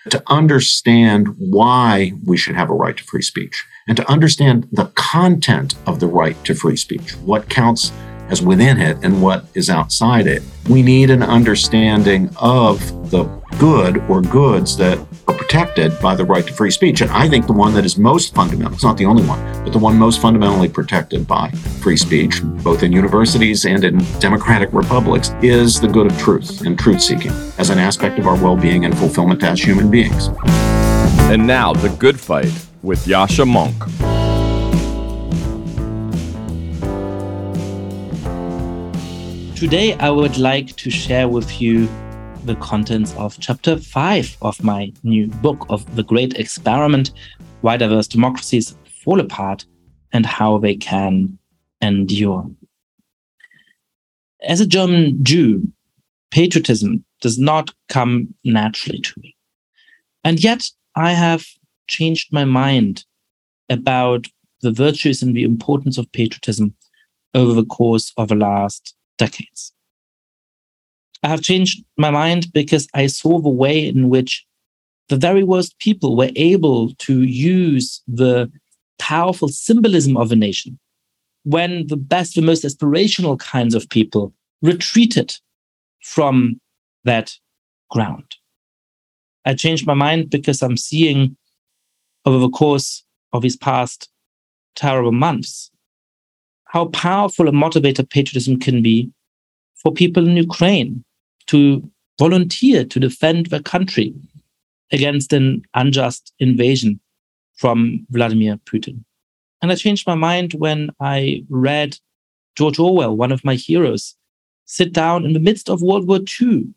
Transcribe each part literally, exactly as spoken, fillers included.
to understand why we should have a right to free speech and to understand the content of the right to free speech, what counts as within it and what is outside it. We need an understanding of the good or goods that are protected by the right to free speech. And I think the one that is most fundamental, it's not the only one, but the one most fundamentally protected by free speech, both in universities and in democratic republics, is the good of truth and truth-seeking as an aspect of our well-being and fulfillment as human beings. And now, The Good Fight with Yascha Mounk. Today, I would like to share with you the contents of chapter five of my new book of The Great Experiment, Why Diverse Democracies Fall Apart and How They Can Endure. As a German Jew, patriotism does not come naturally to me. And yet, I have changed my mind about the virtues and the importance of patriotism over the course of the last decades. I have changed my mind because I saw the way in which the very worst people were able to use the powerful symbolism of a nation when the best, the most aspirational kinds of people retreated from that ground. I changed my mind because I'm seeing over the course of these past terrible months how powerful a motivator patriotism can be for people in Ukraine to volunteer to defend their country against an unjust invasion from Vladimir Putin. And I changed my mind when I read George Orwell, one of my heroes, sit down in the midst of World War Two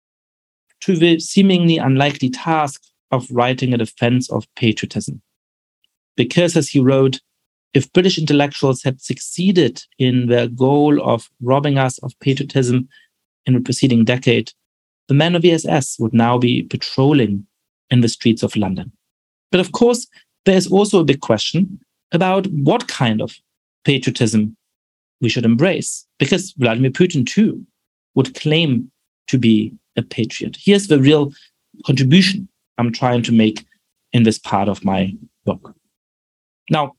to the seemingly unlikely task of writing a defense of patriotism. Because, as he wrote, if British intellectuals had succeeded in their goal of robbing us of patriotism in the preceding decade, the men of the S S would now be patrolling in the streets of London. But of course, there's also a big question about what kind of patriotism we should embrace, because Vladimir Putin too would claim to be a patriot. Here's the real contribution I'm trying to make in this part of my book. Now,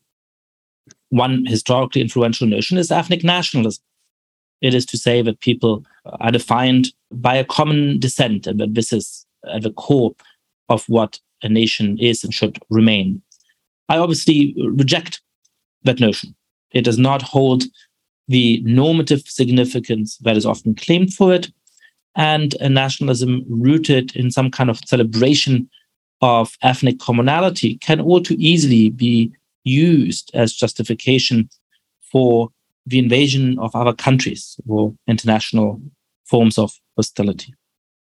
one historically influential notion is ethnic nationalism. It is to say that people are defined by a common descent, and that this is at the core of what a nation is and should remain. I obviously reject that notion. It does not hold the normative significance that is often claimed for it, and a nationalism rooted in some kind of celebration of ethnic commonality can all too easily be used as justification for the invasion of other countries or international forms of hostility.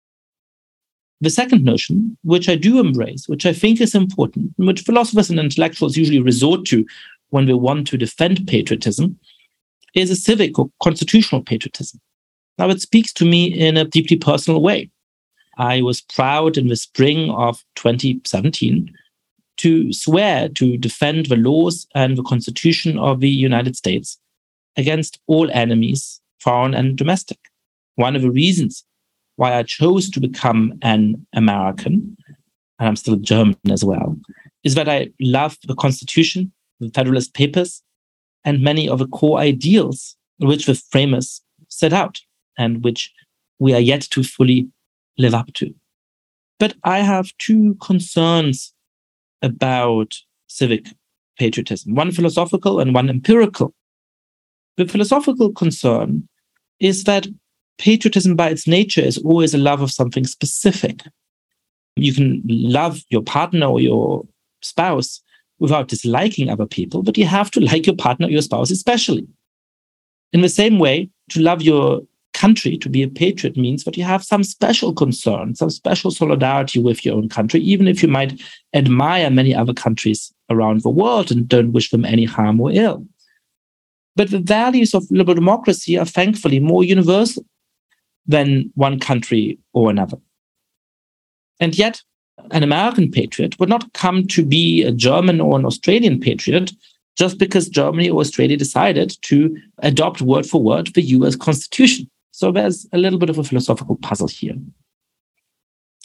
The second notion, which I do embrace, which I think is important, which philosophers and intellectuals usually resort to when they want to defend patriotism, is a civic or constitutional patriotism. Now, it speaks to me in a deeply personal way. I was proud in the spring of twenty seventeen to swear to defend the laws and the Constitution of the United States against all enemies, foreign and domestic. One of the reasons why I chose to become an American, and I'm still German as well, is that I love the Constitution, the Federalist Papers, and many of the core ideals which the framers set out and which we are yet to fully live up to. But I have two concerns about civic patriotism, one philosophical and one empirical. The philosophical concern is that patriotism by its nature is always a love of something specific. You can love your partner or your spouse without disliking other people, but you have to like your partner or your spouse especially. In the same way, to love your country, to be a patriot, means that you have some special concern, some special solidarity with your own country, even if you might admire many other countries around the world and don't wish them any harm or ill. But the values of liberal democracy are thankfully more universal than one country or another. And yet, an American patriot would not come to be a German or an Australian patriot just because Germany or Australia decided to adopt word for word the U S Constitution. So there's a little bit of a philosophical puzzle here.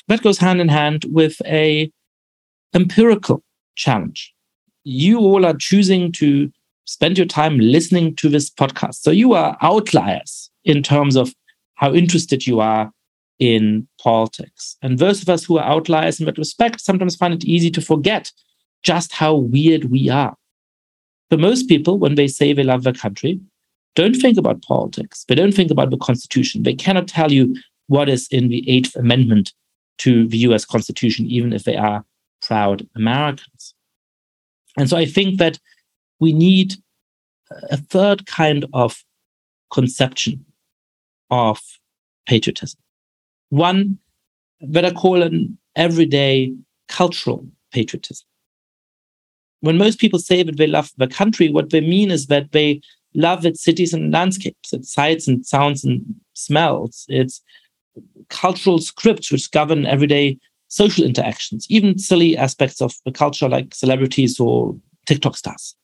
That goes hand in hand with a empirical challenge. You all are choosing to spend your time listening to this podcast. So you are outliers in terms of how interested you are in politics. And those of us who are outliers in that respect sometimes find it easy to forget just how weird we are. For most people, when they say they love their country, don't think about politics. They don't think about the Constitution. They cannot tell you what is in the Eighth Amendment to the U S Constitution, even if they are proud Americans. And so I think that we need a third kind of conception of patriotism. One that I call an everyday cultural patriotism. When most people say that they love their country, what they mean is that they love its cities and landscapes, its sights and sounds and smells, its cultural scripts which govern everyday social interactions, even silly aspects of the culture like celebrities or TikTok stars.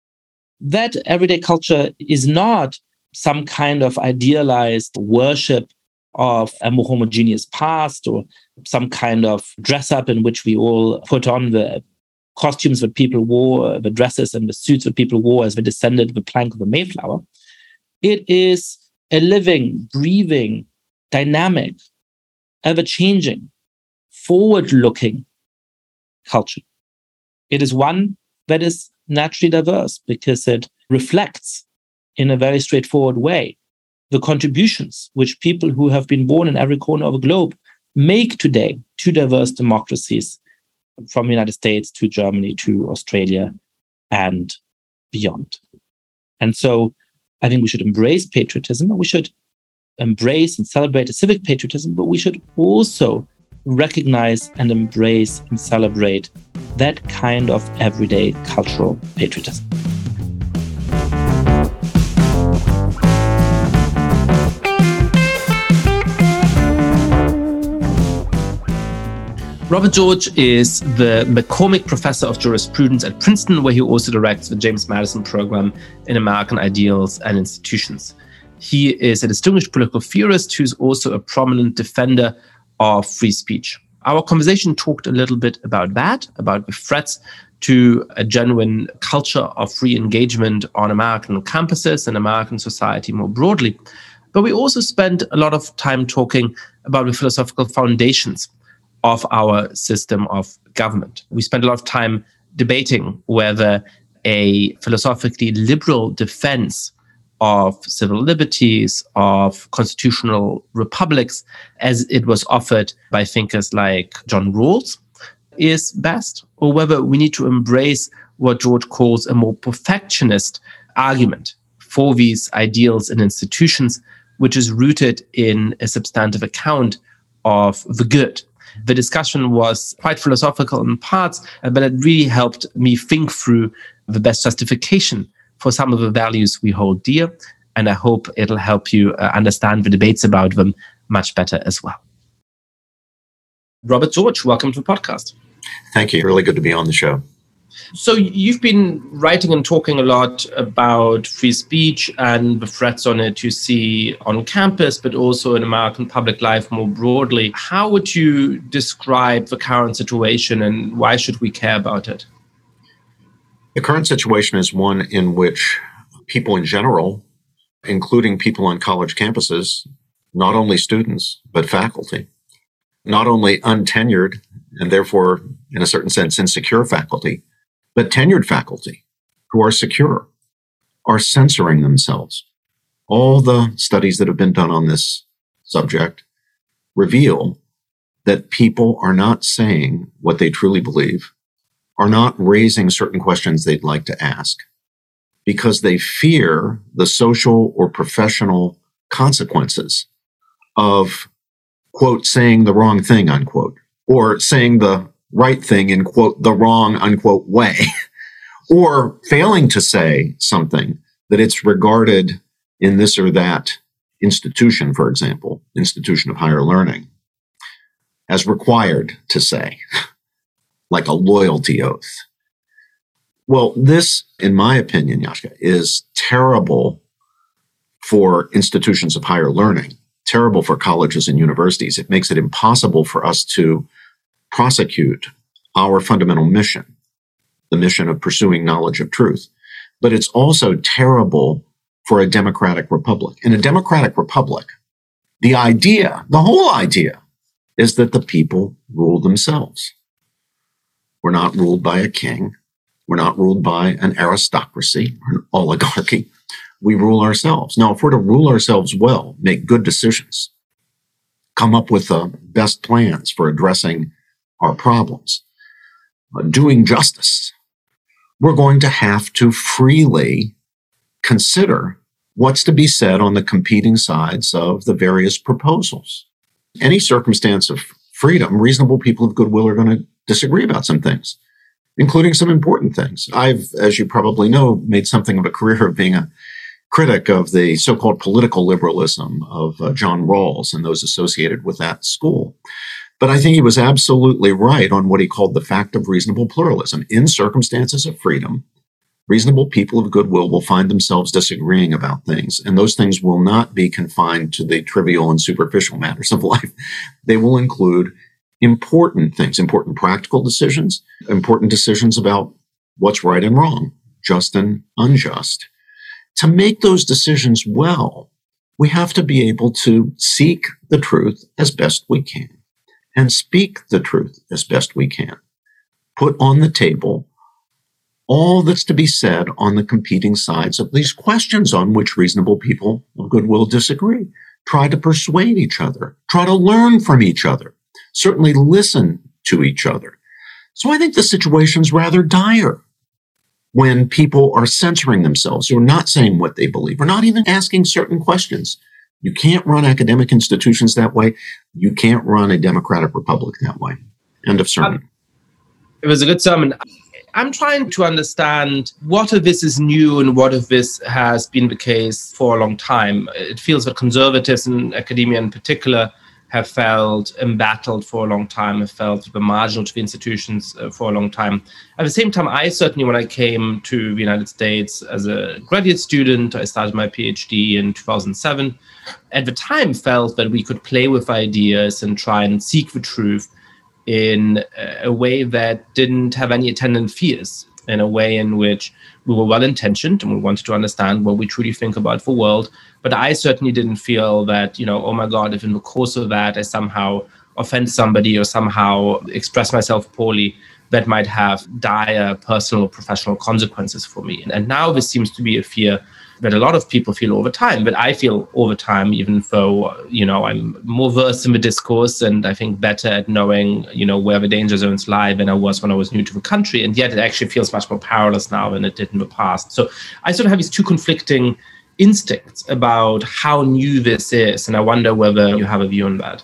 That everyday culture is not some kind of idealized worship of a more homogeneous past or some kind of dress up in which we all put on the costumes that people wore, the dresses and the suits that people wore as they descended the plank of the Mayflower. It is a living, breathing, dynamic, ever-changing, forward-looking culture. It is one that is naturally diverse because it reflects in a very straightforward way the contributions which people who have been born in every corner of the globe make today to diverse democracies, from the United States to Germany to Australia and beyond. And so I think we should embrace patriotism, and we should embrace and celebrate a civic patriotism, but we should also recognize and embrace and celebrate that kind of everyday cultural patriotism. Robert George is the McCormick Professor of Jurisprudence at Princeton, where he also directs the James Madison Program in American Ideals and Institutions. He is a distinguished political theorist who's also a prominent defender of free speech. Our conversation talked a little bit about that, about the threats to a genuine culture of free engagement on American campuses and American society more broadly. But we also spent a lot of time talking about the philosophical foundations of our system of government. We spent a lot of time debating whether a philosophically liberal defense of civil liberties, of constitutional republics, as it was offered by thinkers like John Rawls, is best, or whether we need to embrace what George calls a more perfectionist argument for these ideals and institutions, which is rooted in a substantive account of the good. The discussion was quite philosophical in parts, but it really helped me think through the best justification for some of the values we hold dear. And I hope it'll help you uh, understand the debates about them much better as well. Robert George, welcome to the podcast. Thank you. Really good to be on the show. So you've been writing and talking a lot about free speech and the threats on it you see on campus, but also in American public life more broadly. How would you describe the current situation, and why should we care about it? The current situation is one in which people in general, including people on college campuses, not only students, but faculty, not only untenured and therefore, in a certain sense, insecure faculty, but tenured faculty who are secure, are censoring themselves. All the studies that have been done on this subject reveal that people are not saying what they truly believe, are not raising certain questions they'd like to ask, because they fear the social or professional consequences of, quote, saying the wrong thing, unquote, or saying the right thing in, quote, the wrong, unquote, way, or failing to say something that it's regarded in this or that institution, for example, institution of higher learning, as required to say, like a loyalty oath. Well, this, in my opinion, Yashka, is terrible for institutions of higher learning terrible for colleges and universities. It makes it impossible for us to prosecute our fundamental mission, the mission of pursuing knowledge of truth. But it's also terrible for a democratic republic. In a democratic republic, the idea, the whole idea, is that the people rule themselves. We're not ruled by a king. We're not ruled by an aristocracy or an oligarchy. We rule ourselves. Now, if we're to rule ourselves well, make good decisions, come up with the best plans for addressing our problems, uh, doing justice, we're going to have to freely consider what's to be said on the competing sides of the various proposals. Any circumstance of freedom, reasonable people of goodwill are going to disagree about some things, including some important things. I've, as you probably know, made something of a career of being a critic of the so-called political liberalism of uh, John Rawls and those associated with that school. But I think he was absolutely right on what he called the fact of reasonable pluralism. In circumstances of freedom, reasonable people of goodwill will find themselves disagreeing about things, and those things will not be confined to the trivial and superficial matters of life. They will include important things, important practical decisions, important decisions about what's right and wrong, just and unjust. To make those decisions well, we have to be able to seek the truth as best we can and speak the truth as best we can. Put on the table all that's to be said on the competing sides of these questions on which reasonable people of goodwill disagree. Try to persuade each other. Try to learn from each other. Certainly listen to each other. So I think the situation's rather dire when people are censoring themselves, or not saying what they believe, or not even asking certain questions. You can't run academic institutions that way. You can't run a democratic republic that way. End of sermon. Um, it was a good sermon. I'm trying to understand what of this is new and what of this has been the case for a long time. It feels that conservatives in academia in particular have felt embattled for a long time, have felt marginal to the institutions uh, for a long time. At the same time, I certainly, when I came to the United States as a graduate student, I started my PhD in two thousand seven, at the time felt that we could play with ideas and try and seek the truth in a way that didn't have any attendant fears, in a way in which we were well-intentioned and we wanted to understand what we truly think about the world. But I certainly didn't feel that, you know, oh my God, if in the course of that I somehow offend somebody or somehow express myself poorly, that might have dire personal or professional consequences for me. And now this seems to be a fear that a lot of people feel over time, but I feel over time, even though, you know, I'm more versed in the discourse and I think better at knowing, you know, where the danger zones lie than I was when I was new to the country. And yet it actually feels much more powerless now than it did in the past. So I sort of have these two conflicting instincts about how new this is. And I wonder whether you have a view on that.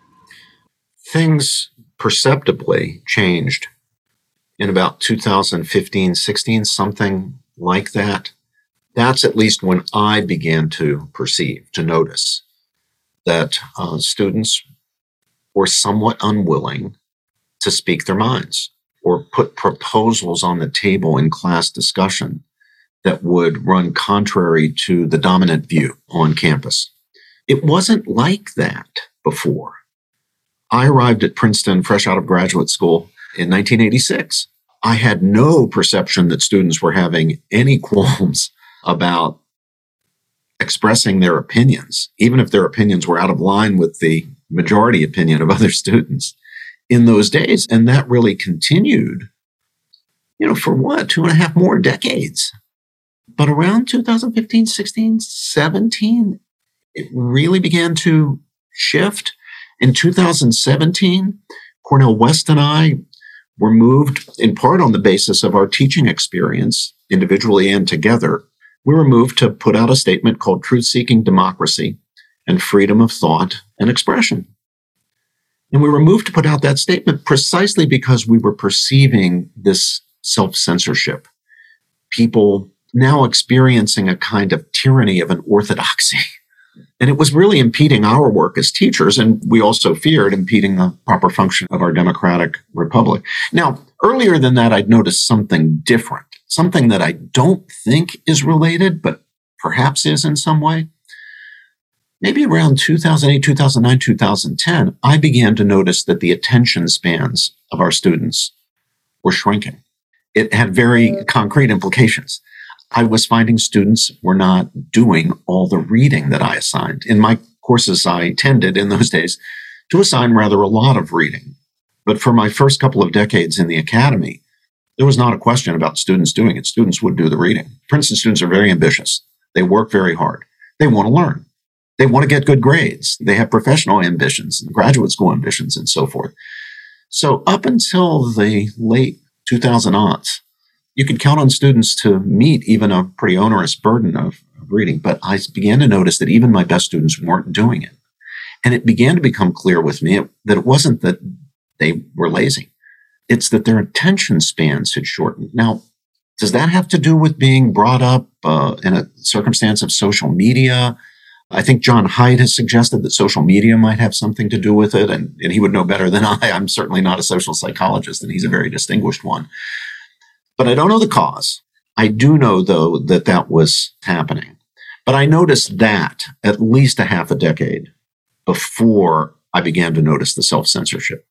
Things perceptibly changed in about two thousand fifteen, sixteen, something like that. That's at least when I began to perceive, to notice that uh, students were somewhat unwilling to speak their minds or put proposals on the table in class discussion that would run contrary to the dominant view on campus. It wasn't like that before. I arrived at Princeton fresh out of graduate school in nineteen eighty-six. I had no perception that students were having any qualms about expressing their opinions, even if their opinions were out of line with the majority opinion of other students in those days. And that really continued, you know, for what, two and a half more decades. But around two thousand fifteen, sixteen, seventeen, it really began to shift. In two thousand seventeen, Cornel West and I were moved, in part on the basis of our teaching experience, individually and together, we were moved to put out a statement called Truth-Seeking Democracy and Freedom of Thought and Expression. And we were moved to put out that statement precisely because we were perceiving this self-censorship. People now experiencing a kind of tyranny of an orthodoxy. And it was really impeding our work as teachers, and we also feared impeding the proper function of our democratic republic. Now, earlier than that, I'd noticed something different. Something that I don't think is related, but perhaps is in some way. maybe around two thousand eight, two thousand nine, two thousand ten, I began to notice that the attention spans of our students were shrinking. It had very concrete implications. I was finding students were not doing all the reading that I assigned. In my courses, I tended in those days to assign rather a lot of reading. But for my first couple of decades in the academy, there was not a question about students doing it. Students would do the reading. Princeton students are very ambitious. They work very hard. They want to learn. They want to get good grades. They have professional ambitions and graduate school ambitions and so forth. So up until the late two thousand aughts, you could count on students to meet even a pretty onerous burden of, of reading. But I began to notice that even my best students weren't doing it. And it began to become clear with me that it wasn't that they were lazy. It's that their attention spans had shortened. Now, does that have to do with being brought up uh, in a circumstance of social media? I think John Haidt has suggested that social media might have something to do with it, and, and he would know better than I. I'm certainly not a social psychologist, and he's a very distinguished one. But I don't know the cause. I do know, though, that that was happening. But I noticed that at least a half a decade before I began to notice the self-censorship.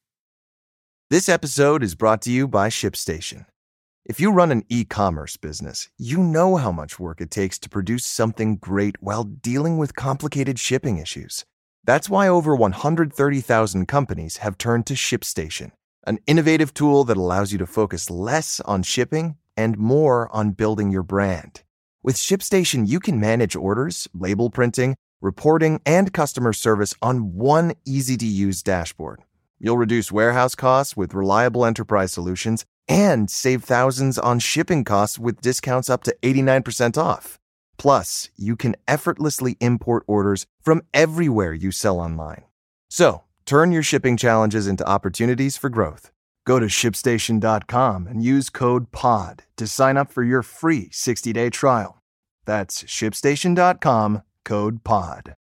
This episode is brought to you by ShipStation. If you run an e-commerce business, you know how much work it takes to produce something great while dealing with complicated shipping issues. That's why over one hundred thirty thousand companies have turned to ShipStation, an innovative tool that allows you to focus less on shipping and more on building your brand. With ShipStation, you can manage orders, label printing, reporting, and customer service on one easy-to-use dashboard. You'll reduce warehouse costs with reliable enterprise solutions and save thousands on shipping costs with discounts up to eighty-nine percent off. Plus, you can effortlessly import orders from everywhere you sell online. So, turn your shipping challenges into opportunities for growth. Go to ship station dot com and use code P O D to sign up for your free sixty-day trial. That's ship station dot com, code P O D.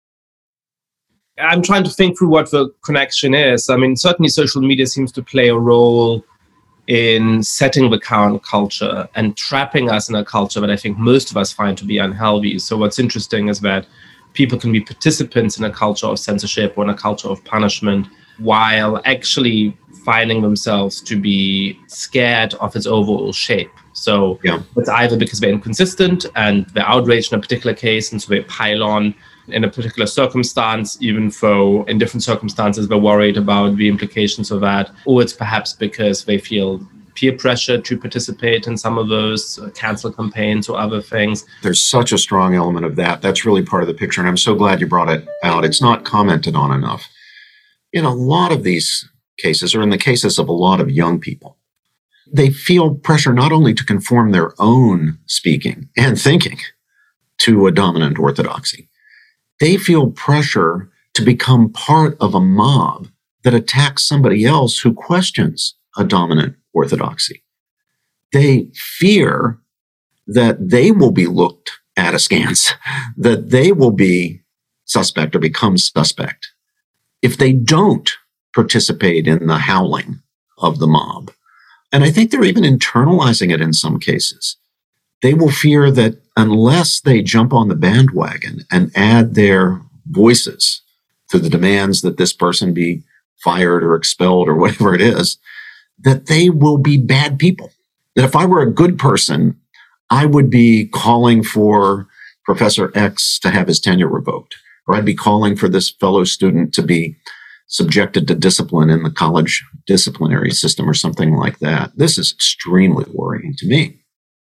I'm trying to think through what the connection is. I mean, certainly social media seems to play a role in setting the current culture and trapping us in a culture that I think most of us find to be unhealthy. So what's interesting is that people can be participants in a culture of censorship or in a culture of punishment while actually finding themselves to be scared of its overall shape. So yeah. It's either because they're inconsistent and they're outraged in a particular case, and so they pile on in a particular circumstance, even though in different circumstances they're worried about the implications of that, or it's perhaps because they feel peer pressure to participate in some of those uh, cancel campaigns or other things. There's such a strong element of that. That's really part of the picture, and I'm so glad you brought it out. It's not commented on enough. In a lot of these cases, or in the cases of a lot of young people, they feel pressure not only to conform their own speaking and thinking to a dominant orthodoxy, they feel pressure to become part of a mob that attacks somebody else who questions a dominant orthodoxy. They fear that they will be looked at askance, that they will be suspect or become suspect if they don't participate in the howling of the mob. And I think they're even internalizing it in some cases. They will fear that unless they jump on the bandwagon and add their voices to the demands that this person be fired or expelled or whatever it is, that they will be bad people. That if I were a good person, I would be calling for Professor X to have his tenure revoked, or I'd be calling for this fellow student to be subjected to discipline in the college disciplinary system or something like that. This is extremely worrying to me.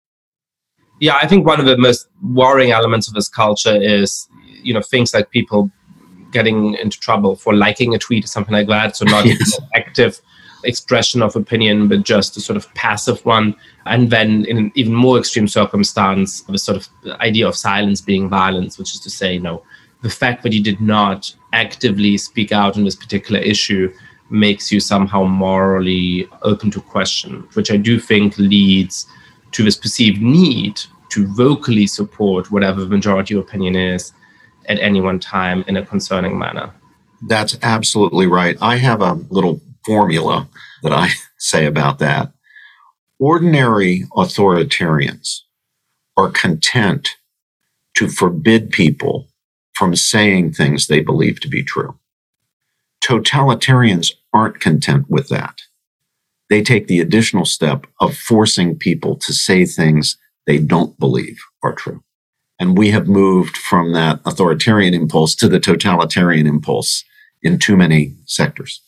Yeah, I think one of the most worrying elements of this culture is, you know, things like people getting into trouble for liking a tweet or something like that. So not yes. an active expression of opinion, but just a sort of passive one. And then in an even more extreme circumstance, the sort of idea of silence being violence, which is to say, you know, the fact that you did not actively speak out on this particular issue makes you somehow morally open to question, which I do think leads to this perceived need to vocally support whatever the majority opinion is at any one time in a concerning manner. That's absolutely right. I have a little formula that I say about that. Ordinary authoritarians are content to forbid people from saying things they believe to be true. Totalitarians aren't content with that. They take the additional step of forcing people to say things they don't believe are true. And we have moved from that authoritarian impulse to the totalitarian impulse in too many sectors.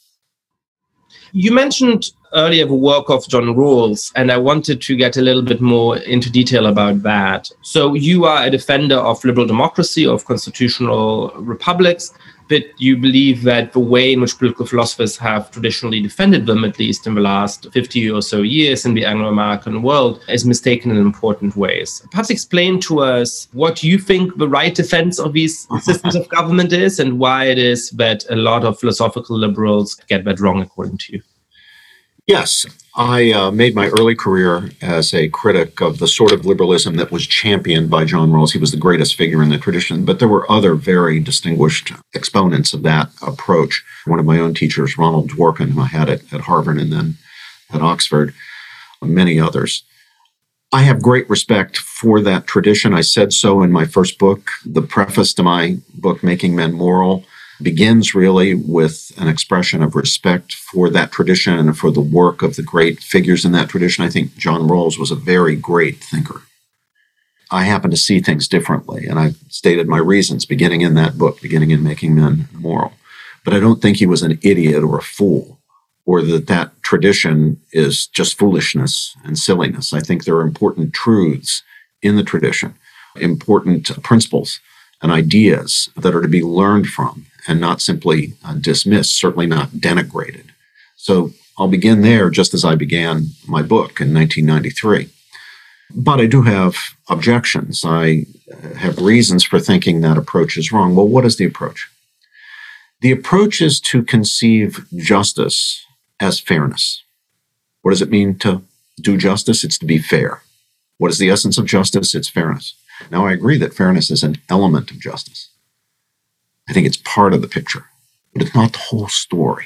You mentioned earlier the work of John Rawls, and I wanted to get a little bit more into detail about that. So you are a defender of liberal democracy, of constitutional republics, but you believe that the way in which political philosophers have traditionally defended them, at least in the last fifty or so years in the Anglo-American world, is mistaken in important ways. Perhaps explain to us what you think the right defense of these systems of government is and why it is that a lot of philosophical liberals get that wrong, according to you. Yes, I uh, made my early career as a critic of the sort of liberalism that was championed by John Rawls. He was the greatest figure in the tradition, but there were other very distinguished exponents of that approach. One of my own teachers, Ronald Dworkin, who I had at, at Harvard and then at Oxford, many others. I have great respect for that tradition. I said so in my first book. The preface to my book, Making Men Moral, begins really with an expression of respect for that tradition and for the work of the great figures in that tradition. I think John Rawls was a very great thinker. I happen to see things differently, and I stated my reasons beginning in that book, beginning in Making Men Moral. But I don't think he was an idiot or a fool, or that that tradition is just foolishness and silliness. I think there are important truths in the tradition, important principles and ideas that are to be learned from and not simply uh, dismissed, certainly not denigrated. So I'll begin there just as I began my book in nineteen ninety-three. But I do have objections. I have reasons for thinking that approach is wrong. Well, what is the approach? The approach is to conceive justice as fairness. What does it mean to do justice? It's to be fair. What is the essence of justice? It's fairness. Now, I agree that fairness is an element of justice. I think it's part of the picture, but it's not the whole story.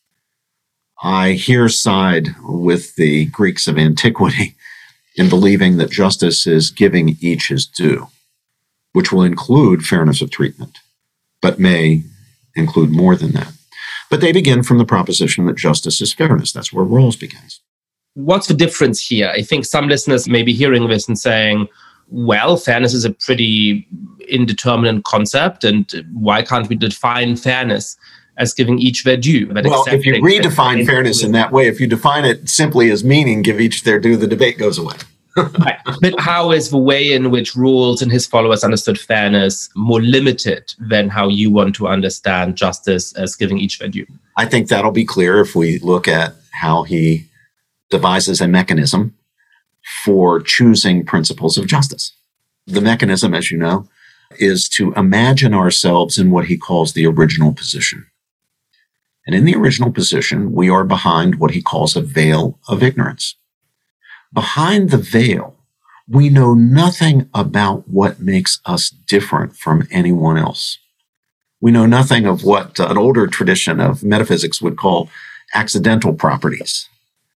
I here side with the Greeks of antiquity in believing that justice is giving each his due, which will include fairness of treatment, but may include more than that. But they begin from the proposition that justice is fairness. That's where Rawls begins. What's the difference here? I think some listeners may be hearing this and saying, well, fairness is a pretty indeterminate concept, and why can't we define fairness as giving each their due? Well, if you redefine fairness in that way, if you define it simply as meaning, give each their due, the debate goes away. Right. But how is the way in which Rawls and his followers understood fairness more limited than how you want to understand justice as giving each their due? I think that'll be clear if we look at how he devises a mechanism for choosing principles of justice. The mechanism, as you know, is to imagine ourselves in what he calls the original position. And in the original position, we are behind what he calls a veil of ignorance. Behind the veil, we know nothing about what makes us different from anyone else. We know nothing of what an older tradition of metaphysics would call accidental properties.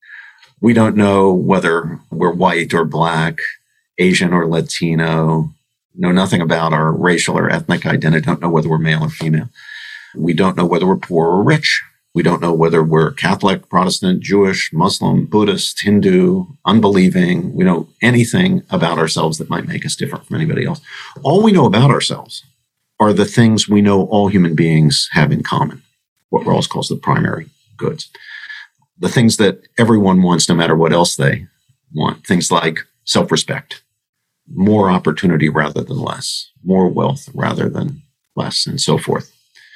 We don't know whether we're white or black, Asian or Latino, know nothing about our racial or ethnic identity, don't know whether we're male or female. We don't know whether we're poor or rich. We don't know whether we're Catholic, Protestant, Jewish, Muslim, Buddhist, Hindu, unbelieving. We know anything about ourselves that might make us different from anybody else. All we know about ourselves are the things we know all human beings have in common, what Rawls calls the primary goods. The things that everyone wants, no matter what else they want. Things like self-respect, more opportunity rather than less, more wealth rather than less, and so forth.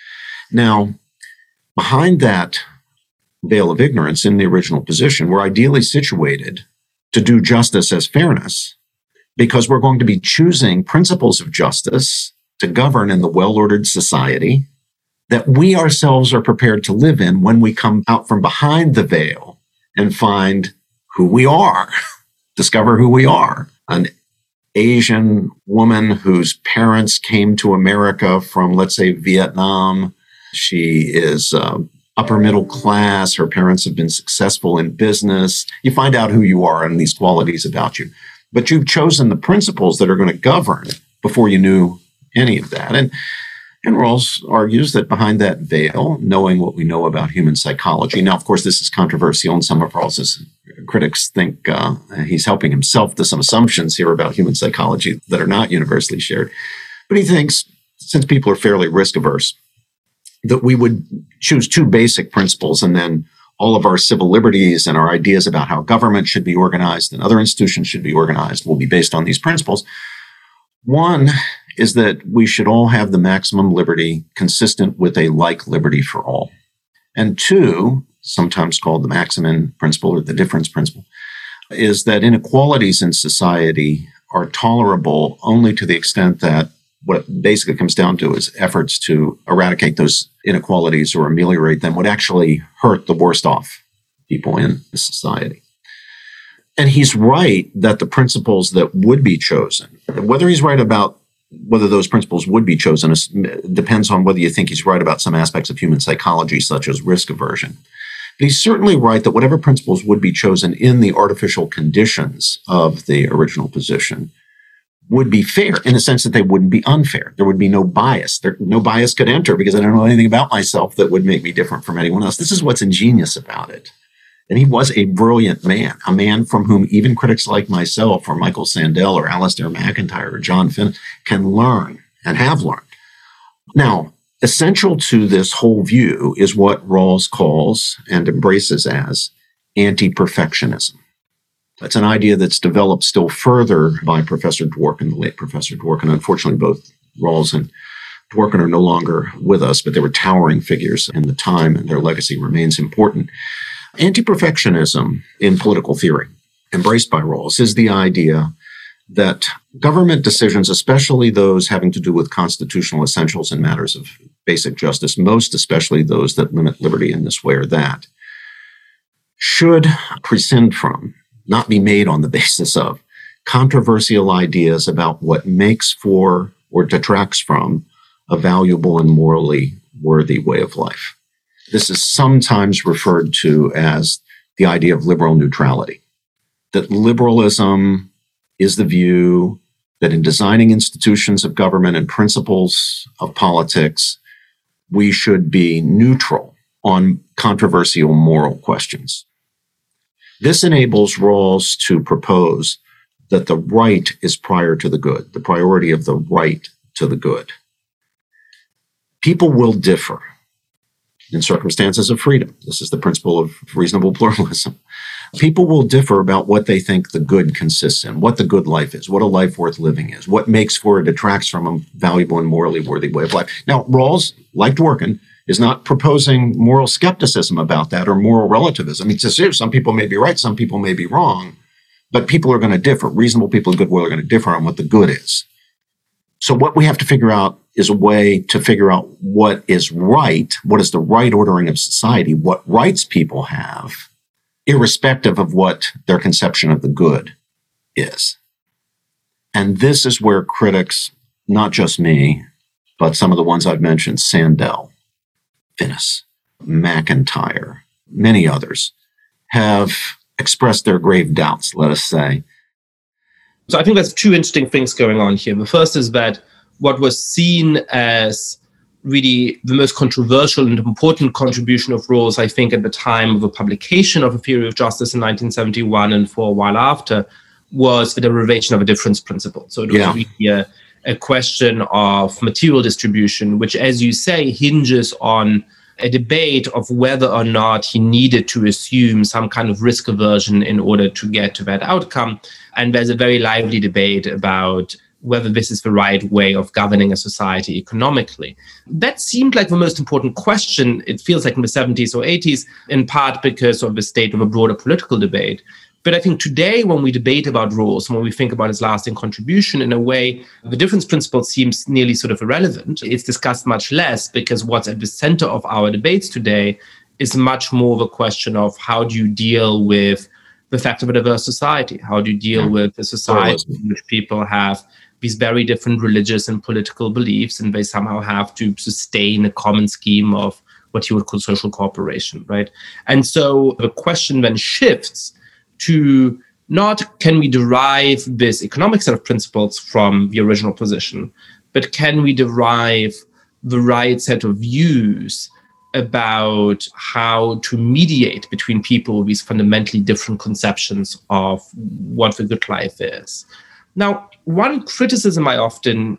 Now, behind that veil of ignorance in the original position, we're ideally situated to do justice as fairness because we're going to be choosing principles of justice to govern in the well-ordered society that we ourselves are prepared to live in when we come out from behind the veil and find who we are, discover who we are. An Asian woman whose parents came to America from, let's say, Vietnam. She is uh, upper middle class. Her parents have been successful in business. You find out who you are and these qualities about you. But you've chosen the principles that are going to govern before you knew any of that. And And Rawls argues that behind that veil, knowing what we know about human psychology. Now, of course, this is controversial, and some of Rawls's critics think uh, he's helping himself to some assumptions here about human psychology that are not universally shared. But he thinks, since people are fairly risk averse, that we would choose two basic principles, and then all of our civil liberties and our ideas about how government should be organized and other institutions should be organized will be based on these principles. One is that we should all have the maximum liberty consistent with a like liberty for all. And two, sometimes called the Maximin principle or the difference principle, is that inequalities in society are tolerable only to the extent that what it basically comes down to is efforts to eradicate those inequalities or ameliorate them would actually hurt the worst off people in society. And he's right that the principles that would be chosen, whether he's right about whether those principles would be chosen is, depends on whether you think he's right about some aspects of human psychology, such as risk aversion. But he's certainly right that whatever principles would be chosen in the artificial conditions of the original position would be fair in the sense that they wouldn't be unfair. There would be no bias. There, no bias could enter because I don't know anything about myself that would make me different from anyone else. This is what's ingenious about it. And he was a brilliant man, a man from whom even critics like myself or Michael Sandel or Alasdair MacIntyre or John Finn can learn and have learned. Now, essential to this whole view is what Rawls calls and embraces as anti-perfectionism. That's an idea that's developed still further by Professor Dworkin, the late Professor Dworkin. Unfortunately, both Rawls and Dworkin are no longer with us, but they were towering figures in the time, and their legacy remains important. Anti-perfectionism in political theory, embraced by Rawls, is the idea that government decisions, especially those having to do with constitutional essentials and matters of basic justice, most especially those that limit liberty in this way or that, should prescind from, not be made on the basis of, controversial ideas about what makes for or detracts from a valuable and morally worthy way of life. This is sometimes referred to as the idea of liberal neutrality, that liberalism is the view that in designing institutions of government and principles of politics, we should be neutral on controversial moral questions. This enables Rawls to propose that the right is prior to the good, the priority of the right to the good. People will differ in circumstances of freedom. This is the principle of reasonable pluralism. People will differ about what they think the good consists in, what the good life is, what a life worth living is, what makes for or detracts from a valuable and morally worthy way of life. Now, Rawls, like Dworkin, is not proposing moral skepticism about that or moral relativism. He says some people may be right, some people may be wrong, but people are going to differ. Reasonable people of goodwill are going to differ on what the good is. So what we have to figure out is a way to figure out what is right, what is the right ordering of society, what rights people have, irrespective of what their conception of the good is. And this is where critics, not just me, but some of the ones I've mentioned, Sandel, Finnis, MacIntyre, many others, have expressed their grave doubts, let us say. So I think there's two interesting things going on here. The first is that what was seen as really the most controversial and important contribution of Rawls, I think, at the time of the publication of A Theory of Justice in nineteen seventy-one and for a while after, was the derivation of a difference principle. So it was yeah. really a, a question of material distribution, which, as you say, hinges on a debate of whether or not he needed to assume some kind of risk aversion in order to get to that outcome. And there's a very lively debate about whether this is the right way of governing a society economically. That seemed like the most important question, it feels like in the seventies or eighties, in part because of the state of a broader political debate. But I think today, when we debate about Rawls, when we think about his lasting contribution, in a way, the difference principle seems nearly sort of irrelevant. It's discussed much less because what's at the center of our debates today is much more of a question of how do you deal with the fact of a diverse society? How do you deal with a society in which people have these very different religious and political beliefs, and they somehow have to sustain a common scheme of what you would call social cooperation, right? And so the question then shifts to not can we derive this economic set of principles from the original position, but can we derive the right set of views about how to mediate between people with these fundamentally different conceptions of what the good life is. Now, one criticism I often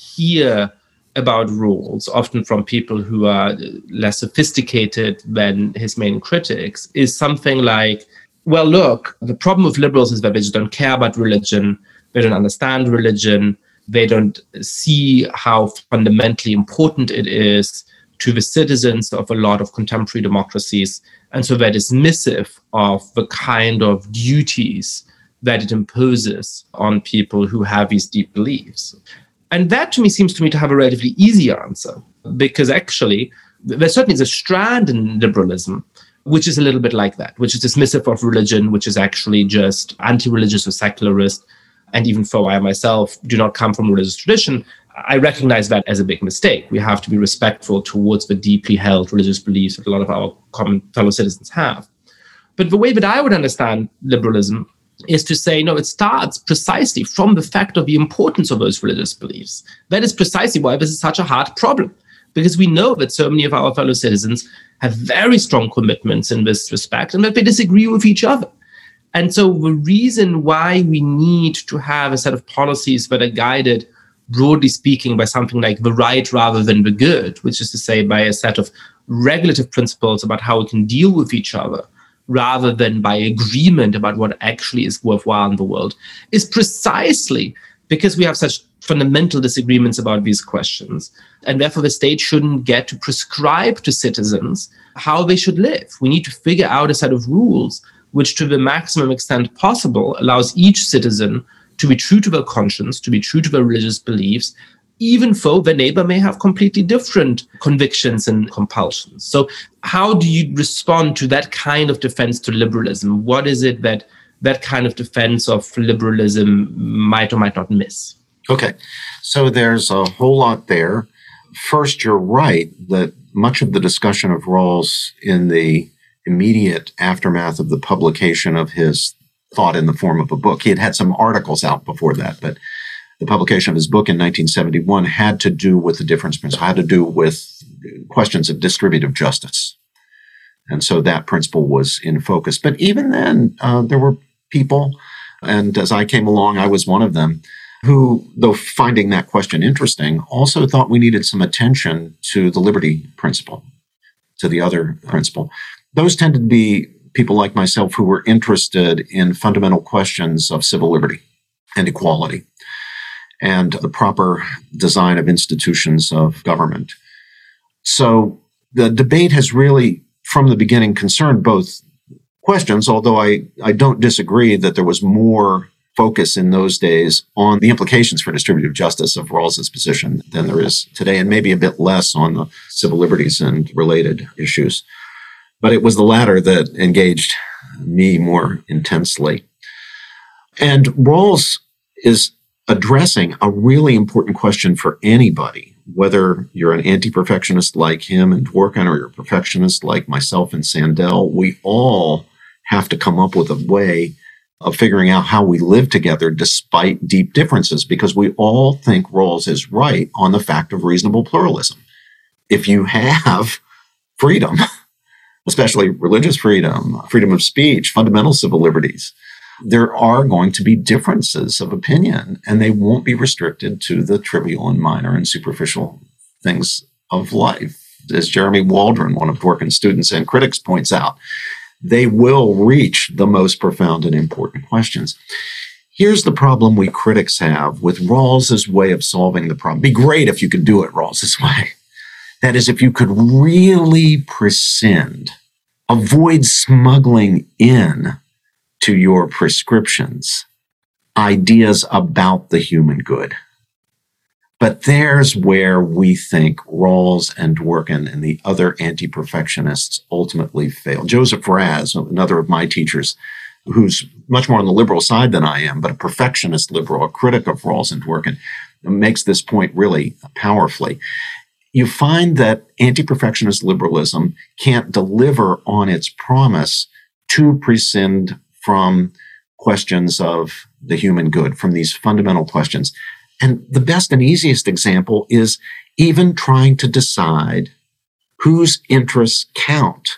hear about Rawls, often from people who are less sophisticated than his main critics, is something like, well, look, the problem with liberals is that they just don't care about religion, they don't understand religion, they don't see how fundamentally important it is to the citizens of a lot of contemporary democracies, and so they're dismissive of the kind of duties that it imposes on people who have these deep beliefs. And that to me seems to me to have a relatively easy answer, because actually there certainly is a strand in liberalism which is a little bit like that, which is dismissive of religion, which is actually just anti-religious or secularist. And even though I myself do not come from a religious tradition, I recognize that as a big mistake. We have to be respectful towards the deeply held religious beliefs that a lot of our common fellow citizens have. But the way that I would understand liberalism is to say, no, it starts precisely from the fact of the importance of those religious beliefs. That is precisely why this is such a hard problem, because we know that so many of our fellow citizens have very strong commitments in this respect and that they disagree with each other. And so the reason why we need to have a set of policies that are guided, broadly speaking, by something like the right rather than the good, which is to say by a set of regulative principles about how we can deal with each other, rather than by agreement about what actually is worthwhile in the world, is precisely because we have such fundamental disagreements about these questions. And therefore, the state shouldn't get to prescribe to citizens how they should live. We need to figure out a set of rules which, to the maximum extent possible, allows each citizen to be true to their conscience, to be true to their religious beliefs, even though the neighbor may have completely different convictions and compulsions. So how do you respond to that kind of defense to liberalism? What is it that that kind of defense of liberalism might or might not miss? Okay, so there's a whole lot there. First, you're right that much of the discussion of Rawls in the immediate aftermath of the publication of his thought in the form of a book, he had had some articles out before that, but the publication of his book in nineteen seventy-one had to do with the difference principle, had to do with questions of distributive justice. And so that principle was in focus. But even then, uh, there were people, and as I came along, I was one of them, who, though finding that question interesting, also thought we needed some attention to the liberty principle, to the other principle. Those tended to be people like myself who were interested in fundamental questions of civil liberty and equality, and the proper design of institutions of government. So the debate has really, from the beginning, concerned both questions, although I, I don't disagree that there was more focus in those days on the implications for distributive justice of Rawls's position than there is today, and maybe a bit less on the civil liberties and related issues. But it was the latter that engaged me more intensely. And Rawls is addressing a really important question for anybody, whether you're an anti-perfectionist like him and Dworkin, or you're a perfectionist like myself and Sandel. We all have to come up with a way of figuring out how we live together despite deep differences, because we all think Rawls is right on the fact of reasonable pluralism. If you have freedom, especially religious freedom, freedom of speech, fundamental civil liberties, there are going to be differences of opinion, and they won't be restricted to the trivial and minor and superficial things of life. As Jeremy Waldron, one of Dworkin's students and critics, points out, they will reach the most profound and important questions. Here's the problem we critics have with Rawls's way of solving the problem. It'd be great if you could do it Rawls's way. That is, if you could really prescind, avoid smuggling in to your prescriptions ideas about the human good. But there's where we think Rawls and Dworkin and the other anti-perfectionists ultimately fail. Joseph Raz, another of my teachers, who's much more on the liberal side than I am, but a perfectionist liberal, a critic of Rawls and Dworkin, makes this point really powerfully. You find that anti-perfectionist liberalism can't deliver on its promise to prescind from questions of the human good, from these fundamental questions. And the best and easiest example is even trying to decide whose interests count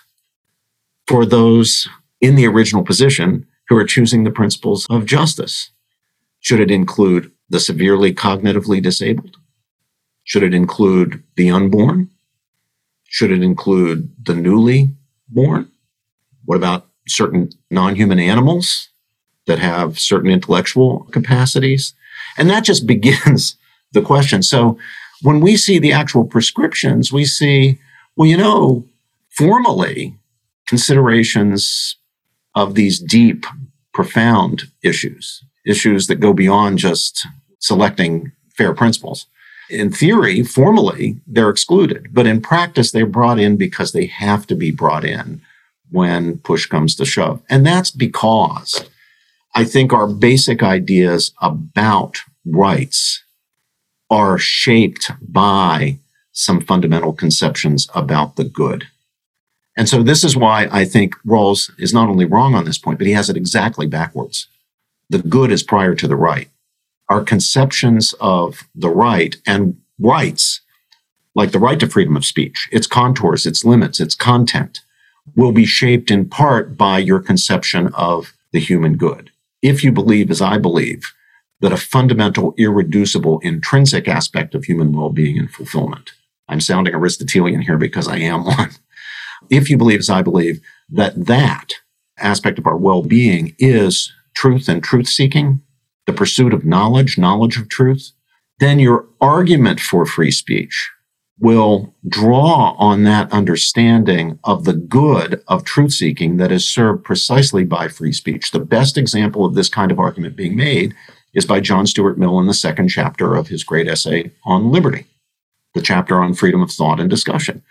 for those in the original position who are choosing the principles of justice. Should it include the severely cognitively disabled? Should it include the unborn? Should it include the newly born? What about certain non-human animals that have certain intellectual capacities? And that just begins the question. So when we see the actual prescriptions, we see, well, you know, formally, considerations of these deep, profound issues, issues that go beyond just selecting fair principles. In theory, formally, they're excluded, but in practice, they're brought in because they have to be brought in when push comes to shove. And that's because I think our basic ideas about rights are shaped by some fundamental conceptions about the good. And so this is why I think Rawls is not only wrong on this point, but he has it exactly backwards. The good is prior to the right. Our conceptions of the right and rights, like the right to freedom of speech, its contours, its limits, its content, will be shaped in part by your conception of the human good. If you believe, as I believe, that a fundamental, irreducible, intrinsic aspect of human well-being and fulfillment, I'm sounding Aristotelian here because I am one. If you believe, as I believe, that that aspect of our well-being is truth and truth-seeking, the pursuit of knowledge, knowledge of truth, then your argument for free speech will draw on that understanding of the good of truth-seeking that is served precisely by free speech. The best example of this kind of argument being made is by John Stuart Mill in the second chapter of his great essay on liberty, the chapter on freedom of thought and discussion.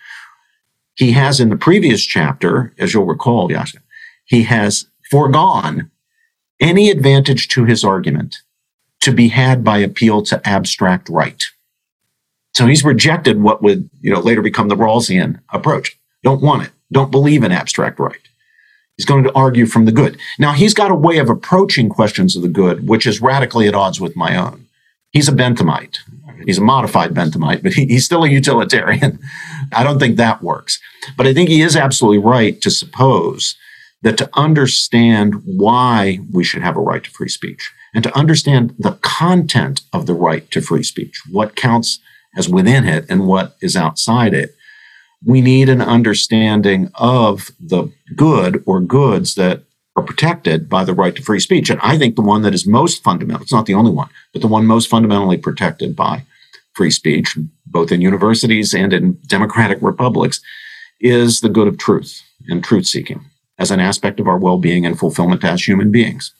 He has in the previous chapter, as you'll recall, Yasha, he has foregone any advantage to his argument to be had by appeal to abstract right. So he's rejected what would, you know, later become the Rawlsian approach. Don't want it. Don't believe in abstract right. He's going to argue from the good. Now, he's got a way of approaching questions of the good, which is radically at odds with my own. He's a Benthamite. He's a modified Benthamite, but he, he's still a utilitarian. I don't think that works. But I think he is absolutely right to suppose that to understand why we should have a right to free speech and to understand the content of the right to free speech, what counts as within it and what is outside it, we need an understanding of the good or goods that are protected by the right to free speech. And I think the one that is most fundamental, it's not the only one, but the one most fundamentally protected by free speech, both in universities and in democratic republics, is the good of truth and truth-seeking as an aspect of our well-being and fulfillment as human beings.